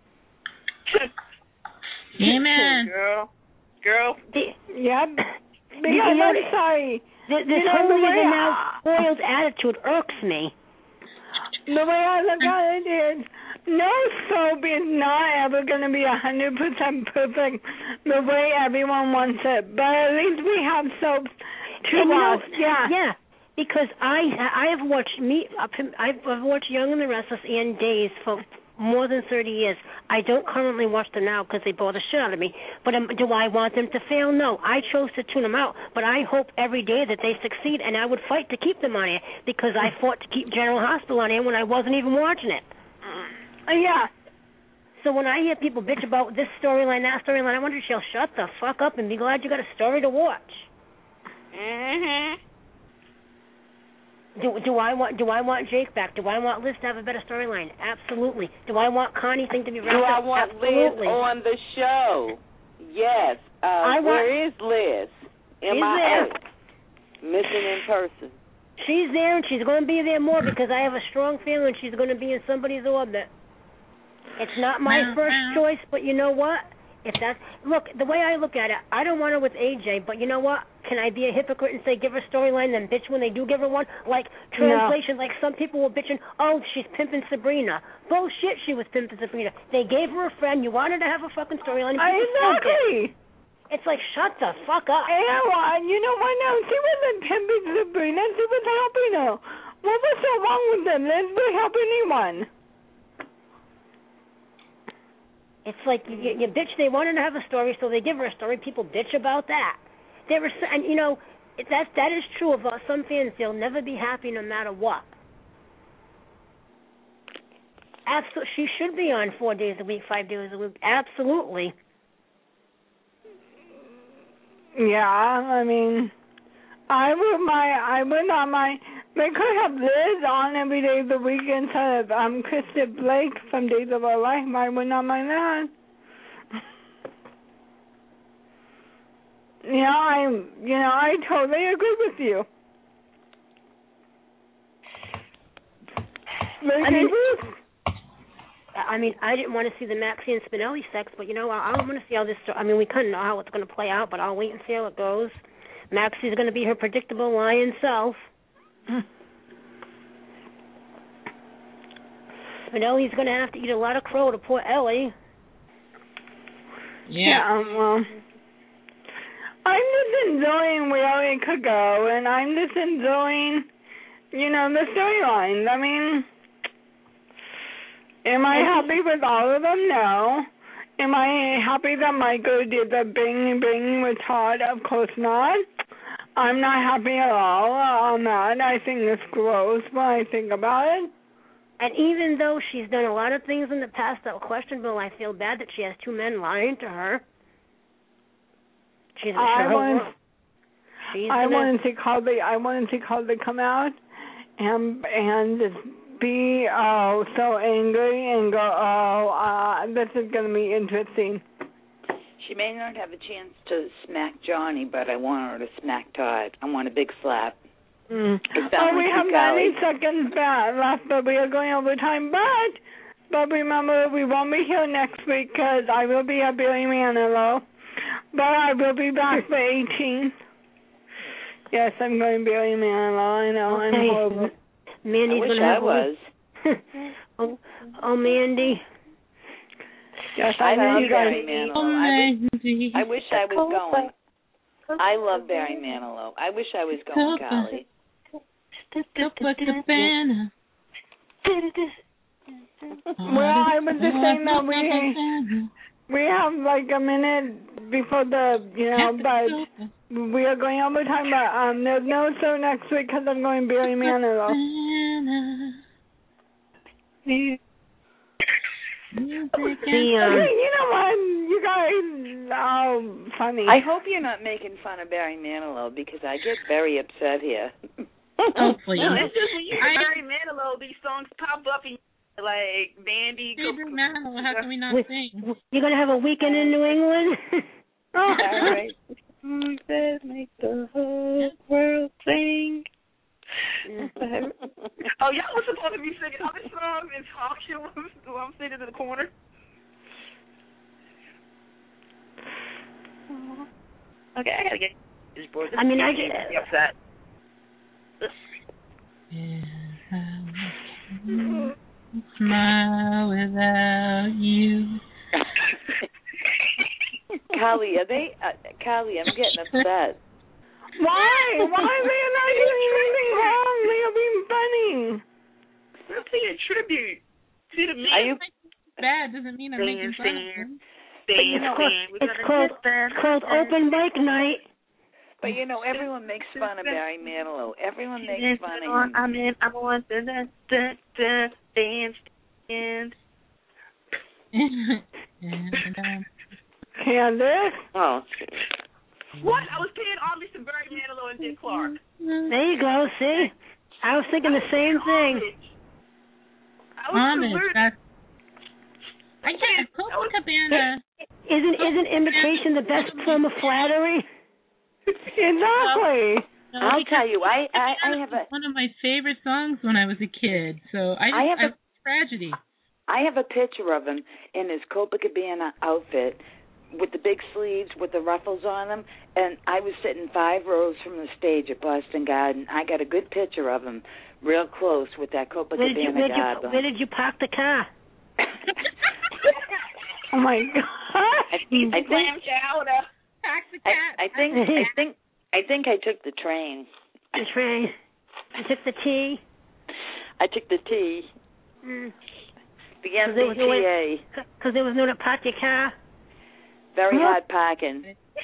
Amen. Girl. Yep. Because I'm sorry. This holier than now spoiled attitude irks me. The way I look at it is, no soap is not ever going to be 100% perfect the way everyone wants it. But at least we have soaps to watch. Yeah. Because I have watched I've watched Young and the Restless and Days for more than 30 years. I don't currently watch them now because they bore the shit out of me. But do I want them to fail? No. I chose to tune them out. But I hope every day that they succeed, and I would fight to keep them on air because I fought to keep General Hospital on air when I wasn't even watching it. Yeah. So when I hear people bitch about this storyline, that storyline, I wonder if she'll shut the fuck up and be glad you got a story to watch. Mm-hmm. Do I want Jake back? Do I want Liz to have a better storyline? Absolutely. Do I want Connie thing to be wrapped up? Do I want Absolutely. Liz on the show? Yes. Where is Liz? MIA. Missing in person. She's there, and she's going to be there more because I have a strong feeling she's going to be in somebody's orbit. It's not my first choice, but you know what? Look, the way I look at it, I don't want her with AJ, but you know what? Can I be a hypocrite and say give her a storyline, then bitch when they do give her one? Like, translation, like some people were bitching, oh, she's pimping Sabrina. Bullshit, she was pimping Sabrina. They gave her a friend. You wanted to have a fucking storyline. Exactly. It's like, shut the fuck up. And you know what? No, she wasn't pimping Sabrina. She was helping her. What was so wrong with them? Let's be helping anyone. It's like you bitch. They wanted to have a story, so they give her a story. People bitch about that. And you know that is true of some fans. They'll never be happy no matter what. Absolutely, she should be on 4 days a week, 5 days a week. Absolutely. Yeah, I mean, I would not mind. They could have Liz on every day of the week instead of Krista Blake from Days of Our Life. I would not mind that. I totally agree with you. I didn't want to see the Maxie and Spinelli sex, but I want to see how this. We kind of know how it's going to play out, but I'll wait and see how it goes. Maxie's going to be her predictable lion self. Spinelli's going to have to eat a lot of crow to poor Ellie. Yeah, well, I'm just enjoying where it could go, and I'm just enjoying, the storylines. I mean, am I happy with all of them? No. Am I happy that Michael did the bing with Todd? Of course not. I'm not happy at all on that. I think it's gross when I think about it. And even though she's done a lot of things in the past that were questionable, I feel bad that she has two men lying to her. I want to see Carly come out and just be so angry and go, this is going to be interesting. She may not have a chance to smack Johnny, but I want her to smack Todd. I want a big slap. We have 90 seconds left, but we are going over time. But remember, we won't be here next week because I will be at Billy Manilow. But I will be back for 18th. Yes, I'm going to Billy Manilow. I know, I'm horrible. Mandy's I wish I was. Oh, Mandy. Yes, I love Barry Manilow. I wish I was going. I love Barry Manilow. I wish I was going, Golly. Well, I was just saying that we have like a minute before but we are going over time, but there's no show next week because I'm going Barry Manilow. You know what? You guys, funny. I hope you're not making fun of Barry Manilow because I get very upset here. Oh, please. No, it's just when you hear Barry Manilow, these songs pop up and like Bandy. Barry Manilow, how can we not sing? You're going to have a weekend in New England? All right. That make the whole world sing. Oh, y'all were supposed to be singing other songs and talking while I'm sitting in the corner. Okay, I gotta get this board. I get upset. Smile without you. Callie, Callie, I'm getting upset. Why? Why are they not doing anything wrong? They are being funny. I'm singing a tribute to the man. Are you bad? Doesn't mean I'm making fun of them. It's called open mic night. But you know, everyone makes fun of Barry Manilow. Everyone makes fun of him. I'm on the bandstand. Candace? Oh. What? I was paying homage to Barry Manilow and Dick Clark. There you go. See, I was thinking the same thing. Homage. I can't. Copacabana. Isn't imitation the best form of flattery? Exactly. I'll tell you, I have one of my favorite songs when I was a kid. So I have a tragedy. I have a picture of him in his Copacabana outfit with the big sleeves with the ruffles on them, and I was sitting 5 rows from the stage at Boston Garden. I got a good picture of him real close with that Copacabana garb. Where did you park the car? Oh my God! I think I took the train. The train. You took the T. I took the T. The MBTA. Because there was nowhere to park your car. Very hard parking.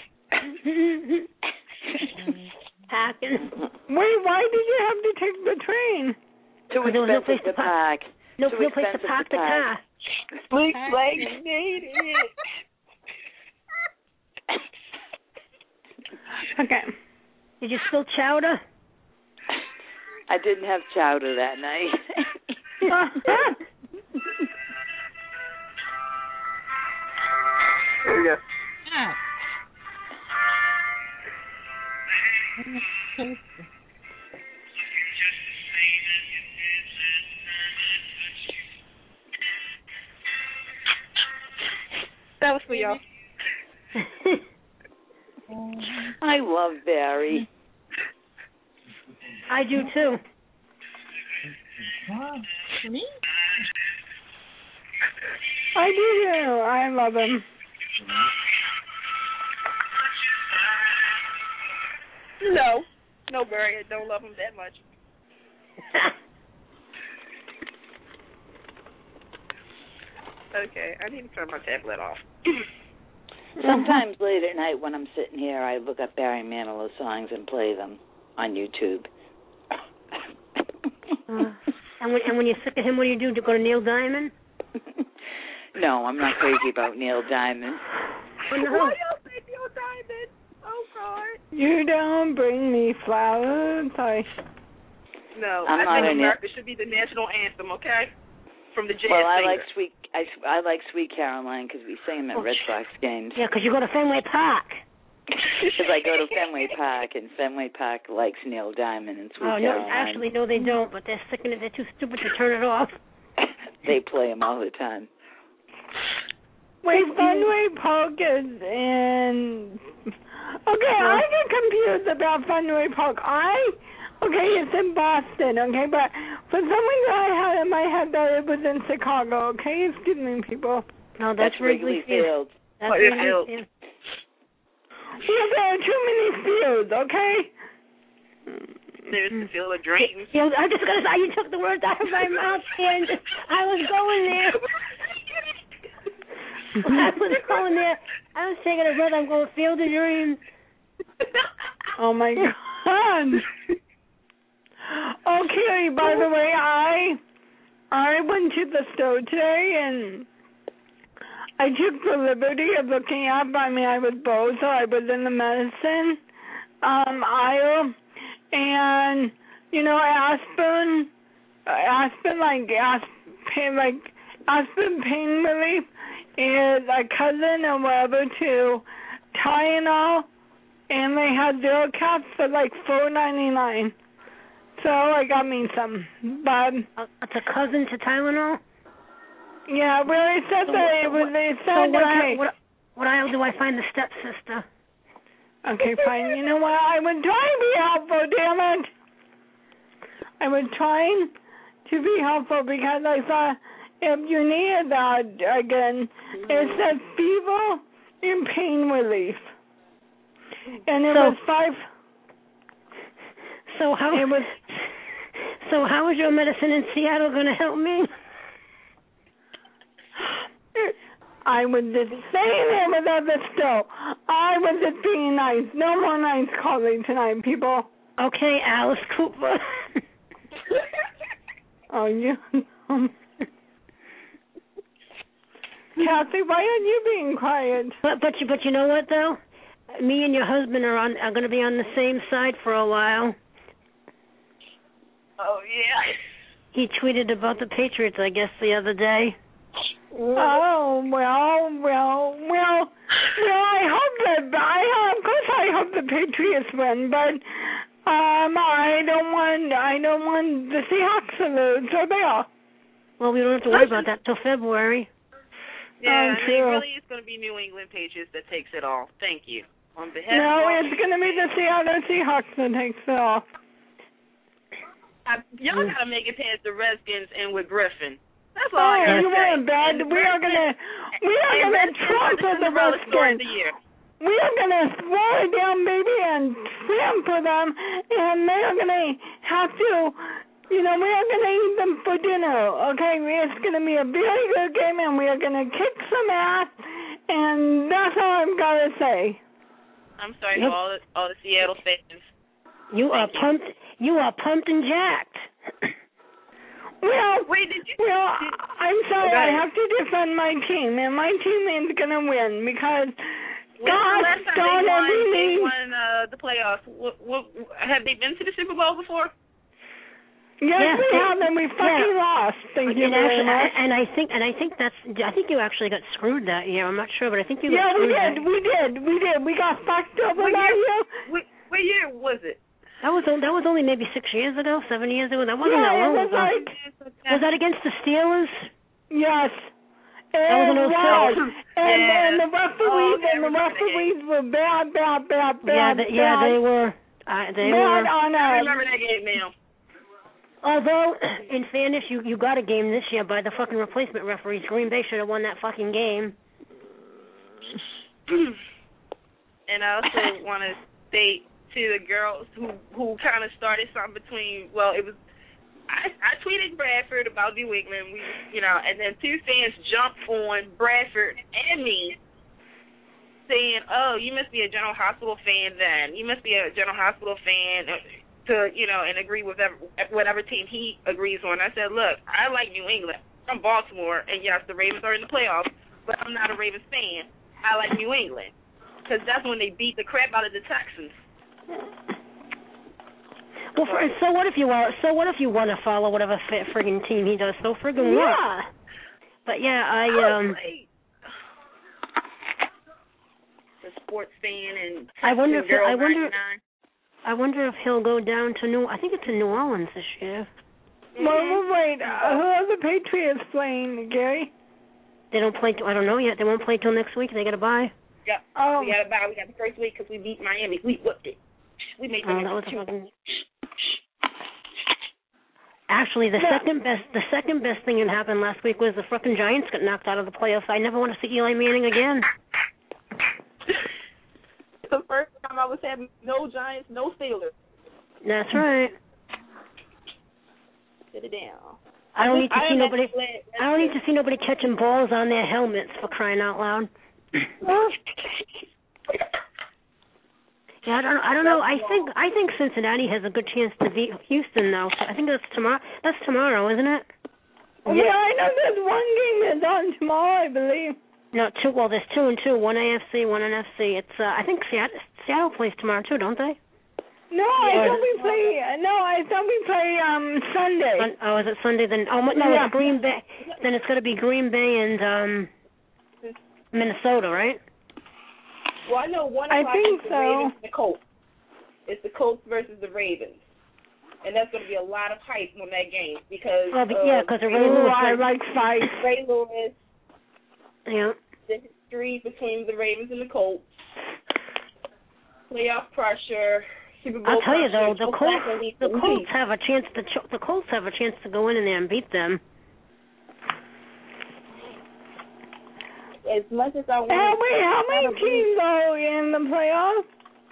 Parking. Wait, why did you have to take the train? Too expensive to park. No place to park the car. Looks like you made it. Okay. Did you spill chowder? I didn't have chowder that night. There you go. That was for y'all. I love Barry. I do too. Me? I do too. I love him. No, Barry, I don't love him that much. Okay, I need to turn my tablet off. Sometimes late at night when I'm sitting here, I look up Barry Manilow songs and play them on YouTube. And when you're sick of him, what do you do? Do you go to Neil Diamond? No, I'm not crazy about Neil Diamond. Why y'all say Neil Diamond? Oh, God. You don't bring me flowers. Sorry. No, I think America should be the national anthem, okay? From the jazz singer. I like Sweet Caroline because we sing them at Red Sox games. Yeah, because you go to Fenway Park. Because I go to Fenway Park, and Fenway Park likes Neil Diamond and Sweet Caroline. No, actually, no, they don't, but they're sick of it. They're too stupid to turn it off. They play them all the time. Wait, Fenway Park is in... Okay, I get confused about Fenway Park. It's in Boston, okay? But for some reason I had in my head that it was in Chicago, okay? Excuse me, people. No, that's Wrigley Field. That's Wrigley Field. Yeah, there are too many fields, okay? There's the Field of Dreams. Yeah, I'm just going to say, you took the words out of my mouth, and I was going there. I was going there. I was taking a breath. I'm going Field of Dreams. Oh, my God. Okay, by the way, I went to the store today and I took the liberty of looking up. I mean, I was bold, so I was in the medicine aisle, and aspirin pain relief is a cousin or whatever to Tylenol, and they had 0 caps for like $4.99. So I got me some, but it's a cousin to Tylenol. Yeah, well, it said that it was. It said okay. What aisle do I find the stepsister? Okay, fine. You know what? I was trying to be helpful. Damn it! I was trying to be helpful because I thought if you needed that again, it said fever and pain relief, and it was 5. So how is your medicine in Seattle going to help me? I was just saying it without the still. I was just being nice. No more nice calling tonight, people. Okay, Alice Cooper. Oh, you. Kathy, why aren't you being quiet? But you know what though? Me and your husband are going to be on the same side for a while. Oh yeah. He tweeted about the Patriots, I guess, the other day. Oh well. I hope that of course I hope the Patriots win, but I don't want the Seahawks to lose, so they are. Well, we don't have to worry about that till February. Yeah, really, it's going to be New England Patriots that takes it all. Thank you. On behalf it's going to be the Seattle Seahawks that takes it all. Y'all got to make it past the Redskins and with Griffin. That's all I got to say. You want bad? We are gonna trample the Redskins. We are gonna slow it down, baby, and trample them, and they are gonna have to. We are gonna eat them for dinner. Okay, it's gonna be a very good game, and we are gonna kick some ass, and that's all I'm gonna say. I'm sorry to all the Seattle fans. You are pumped. You are pumped and jacked. I'm sorry. I have to defend my team, and my team is going to win because God darn it, they won the playoffs. Have they been to the Super Bowl before? Yes, we have, and we fucking lost. Thank you very much. And I think you actually got screwed that year. I'm not sure, but I think you got screwed. Yeah, we did. We got fucked over that year. What year was it? That was only maybe 6 years ago, 7 years ago. That wasn't that long ago. Was that against the Steelers? Yes. That was an 06. And the referees were bad. Yeah, they were. I remember that game now. Although, in fairness, you got a game this year by the fucking replacement referees. Green Bay should have won that fucking game. And I also want to state to the girls who kind of started something between, it was, I tweeted Bradford about New England, and then 2 fans jumped on Bradford and me saying, oh, you must be a General Hospital fan then. You must be a General Hospital fan to, and agree with whatever team he agrees on. I said, look, I like New England. I'm Baltimore, and yes, the Ravens are in the playoffs, but I'm not a Ravens fan. I like New England because that's when they beat the crap out of the Texans. Well, so what if you want to follow whatever friggin' team he does? So friggin' what? Yeah. But yeah, the sports fan and I wonder if he'll go down to I think it's in New Orleans this year. Well, wait. Who are the Patriots playing, Gary? They don't play. I don't know yet. They won't play till next week. They got to bye. Yeah. Oh. We got to bye. We got the first week because we beat Miami. We whooped it. We made that was fucking... Actually, the second best thing that happened last week was the fucking Giants got knocked out of the playoffs. I never want to see Eli Manning again. The first time I was having no Giants, no Steelers. That's right. Sit it down. I don't need to see nobody catching balls on their helmets, for crying out loud. Yeah, I don't know. I think Cincinnati has a good chance to beat Houston, though. So I think that's tomorrow. That's tomorrow, isn't it? there's one game that's on tomorrow, I believe. No, two. Well, there's 2 and 2. One AFC, one NFC. It's I think Seattle plays tomorrow too, don't they? No, I thought we play Sunday. Oh, is it Sunday then? Oh no, it's Green Bay. Then it's going to be Green Bay and Minnesota, right? Well, I know 1 I o'clock think is the Ravens and the Colts. It's the Colts versus the Ravens. And that's going to be a lot of hype on that game because because Ray Lewis. I like fight. Ray Lewis. Yeah. The history between the Ravens and the Colts. Playoff pressure. Super Bowl I'll tell you pressure. though, the Colts have a chance to go in there and beat them. As much as I want. How many teams are in the playoffs?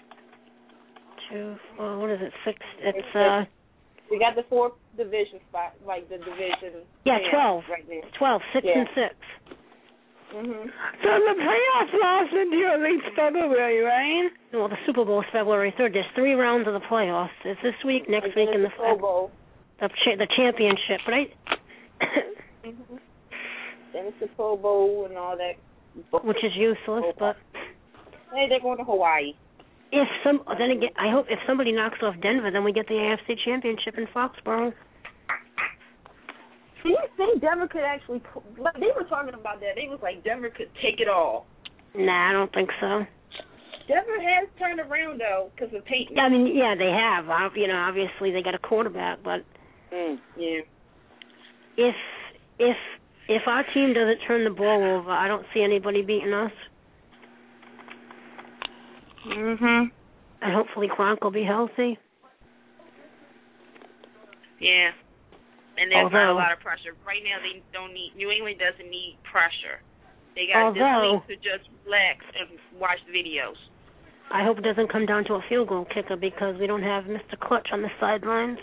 2, 4, what is it? 6. It's we got the 4th division spot, like the division. Yeah, 12. Right there. 12, 6 and 6. Mhm. So the playoffs last until at least February, right? Well, the Super Bowl is February 3rd. There's 3 rounds of the playoffs. It's this week, next week, and the Super Bowl. The championship, right? Mhm. Then it's the Pro Bowl and all that. Which is useless, but. Hey, they're going to Hawaii. Then again, I hope if somebody knocks off Denver, then we get the AFC Championship in Foxborough. Do you think Denver could actually? They were talking about that. They was like Denver could take it all. Nah, I don't think so. Denver has turned around though because of Peyton. I mean, yeah, they have. Obviously they got a quarterback, but yeah. If our team doesn't turn the ball over, I don't see anybody beating us. Mhm. And hopefully Gronk will be healthy. Yeah. And there's not a lot of pressure. Right now they don't need New England doesn't need pressure. They got this week to just relax and watch the videos. I hope it doesn't come down to a field goal kicker because we don't have Mr. Clutch on the sidelines.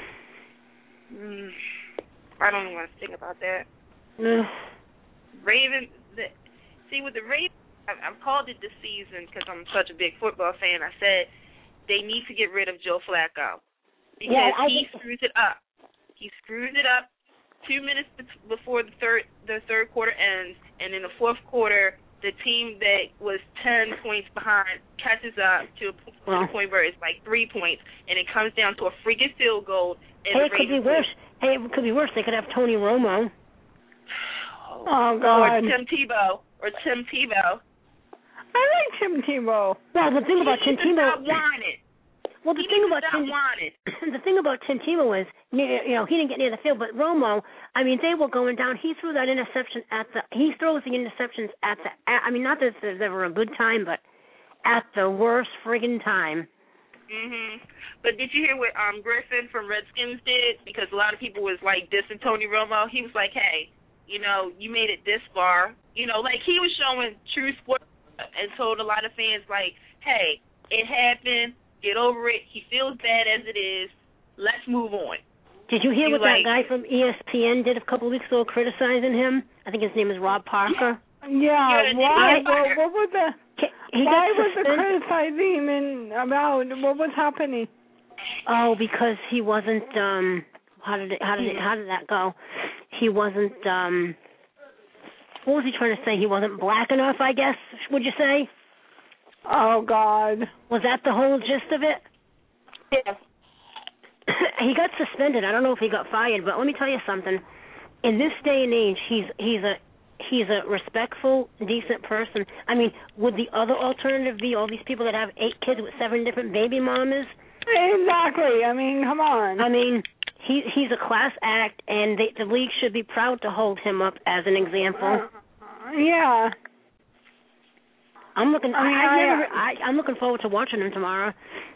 I don't even want to think about that. Ravens, with the Ravens, I've called it this season because I'm such a big football fan. I said they need to get rid of Joe Flacco because he screws it up. He screws it up 2 minutes before the third quarter ends, and in the fourth quarter, the team that was 10 points behind catches up to the point where it's like 3 points, and it comes down to a freaking field goal. And it could be worse. Hey, it could be worse. They could have Tony Romo. Oh, God. Or Tim Tebow. I like Tim Tebow. Well, the thing about Tim Tebow. Well, the thing about Tim Tebow is, he didn't get near the field, but Romo, I mean, they were going down. He threw that interception he throws the interceptions not that there's ever a good time, but at the worst friggin' time. Mhm. But did you hear what Griffin from Redskins did? Because a lot of people was like dissing Tony Romo. He was like, hey, you made it this far. Like he was showing true sport and told a lot of fans like, hey, it happened. Get over it. He feels bad as it is. Let's move on. Did you hear what that guy from ESPN did a couple of weeks ago criticizing him? I think his name is Rob Parker. Yeah. Why? What was the? Why was the criticizing him about? What was happening? Oh, because he wasn't. How did that go? He wasn't. What was he trying to say? He wasn't black enough, I guess. Would you say? Oh, God. Was that the whole gist of it? Yeah. He got suspended. I don't know if he got fired, but let me tell you something. In this day and age, he's a respectful, decent person. I mean, would the other alternative be all these people that have 8 kids with 7 different baby mamas? Exactly. I mean, come on. I mean, he's a class act, and the league should be proud to hold him up as an example. Yeah. I'm looking. I'm looking forward to watching him tomorrow.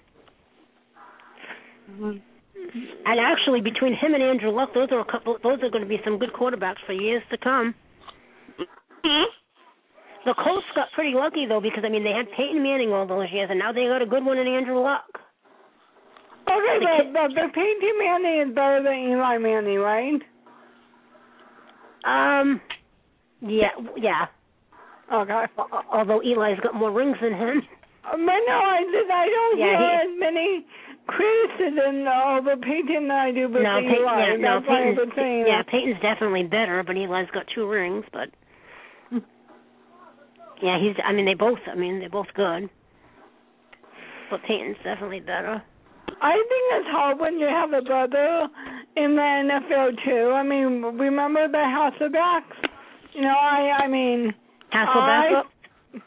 Mm-hmm. And actually, between him and Andrew Luck, those are going to be some good quarterbacks for years to come. Mm-hmm. The Colts got pretty lucky though, because they had Peyton Manning all those years, and now they got a good one in Andrew Luck. Okay, but Peyton Manning is better than Eli Manning, right? Yeah. Okay. Although Eli's got more rings than him. But no, I don't hear as many Chris isn't over Peyton, I do believe. No, Peyton's definitely better, but Eli's got 2 rings, but yeah, they're both good. But Peyton's definitely better. I think it's hard when you have a brother in the NFL too. I mean, remember the Hasselbacks? You know, Hasselback?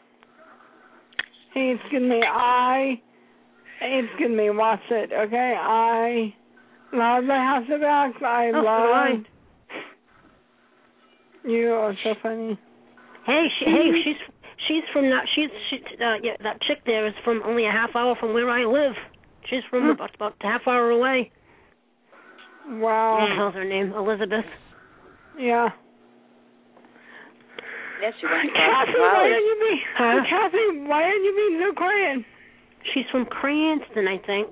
Excuse me, watch it, okay? I love the Hasselbacks. You are so funny. She's from that. That chick there is from only a half hour from where I live. She's from about a half hour away. Wow. What the hell's her name? Elizabeth. Yeah. Yes, she went to Kathy, why are you being so quiet? She's from Cranston, I think.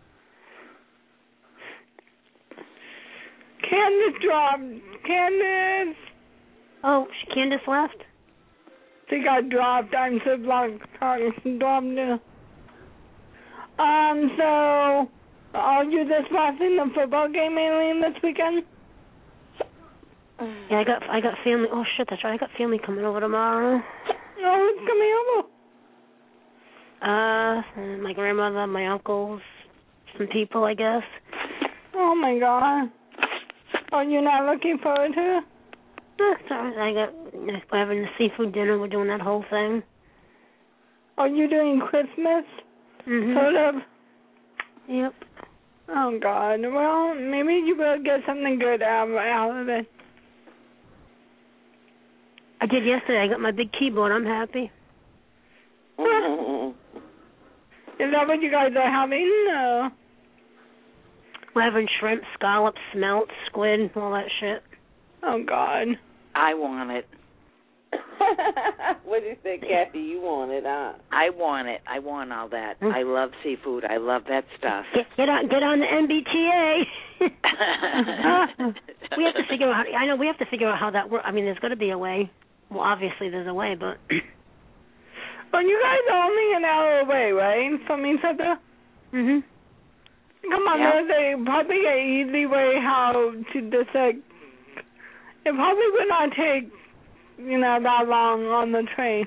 Candace dropped. Candace. Oh, Candace left? She got dropped. I'm so blocked. Dropped. So, are you just watching the football game, Aileen, this weekend? Yeah, I got family. Oh shit, that's right. I got family coming over tomorrow. Oh, who's coming over? My grandmother, my uncles, some people, I guess. Oh my God. Oh, you're not looking forward to it? We're having the seafood dinner. We're doing that whole thing. Are you doing Christmas? Mm-hmm. Sort of? Yep. Oh, God. Well, maybe you will get something good out of it. I did yesterday. I got my big keyboard. I'm happy. Is that what you guys are having? No. We're having shrimp, scallops, smelt, squid, all that shit. Oh, God. I want it. What did you say, Kathy? You want it, huh? I want it. I want all that. I love seafood. I love that stuff. Get on the MBTA. We have to figure out. We have to figure out how that works. I mean, there's got to be a way. Well, obviously there's a way, but. Well, you guys are only an hour away, right, from each other? Mhm. Come on, there's probably an easy way how to dissect. It probably would not take, that long on the train.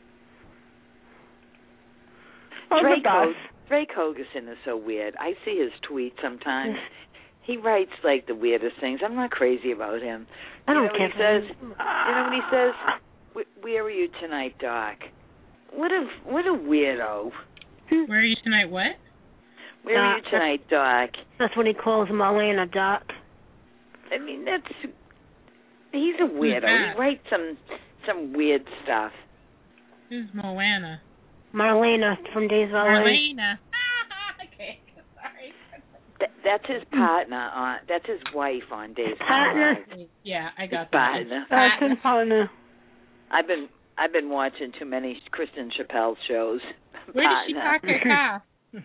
Drake Hogerson is so weird. I see his tweets sometimes. He writes like the weirdest things. I'm not crazy about him. I don't care. He says, when he says, "Where are you tonight, Doc?" What a weirdo. Where are you tonight? What? Where are you tonight, Doc? That's what he calls Marlena, Doc. I mean, he's a weirdo. He writes some weird stuff. Who's Moana? Marlena from Days of Our Lives. Marlena. Okay, sorry. That's his partner. That's his wife on Days of Our Lives. Yeah, I got that. That's his partner. I've been watching too many Kristen Chappelle shows. Where did she park her car?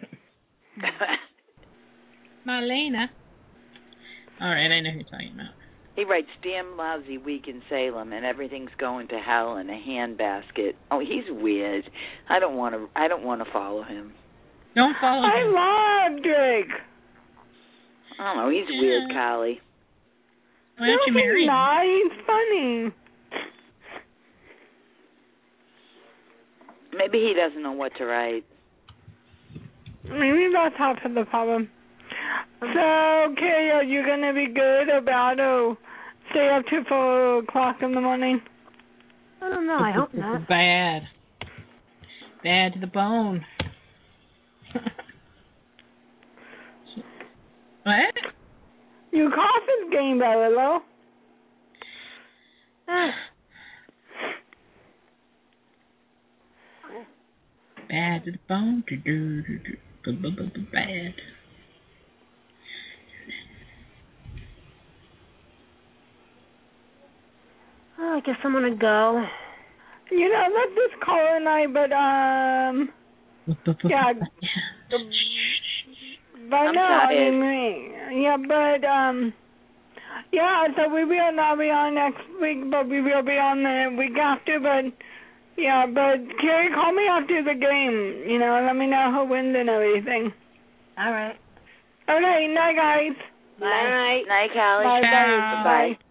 Marlena. All right, I know who you're talking about. He writes, "Damn lousy week in Salem, and everything's going to hell in a handbasket." Oh, he's weird. I don't want to follow him. Don't follow him. I love Drake. I don't know. He's weird, Carly. Why don't you marry him? He's funny. Maybe he doesn't know what to write. Maybe that's half of the problem. So, Kay, are you going to be good about stay up to 4 o'clock in the morning? I don't know. I hope not. Bad to the bone. What? Your cough is getting better, though. Bad to the bone. Bad. Oh, I guess I'm gonna go. Let's just call it a night, but yeah. I'm tired. So we will not be on next week, but we will be on the week after, but Carrie, call me after the game, let me know who wins and everything. All right. Okay, night, guys. Bye. Night, Callie. Bye. Bye.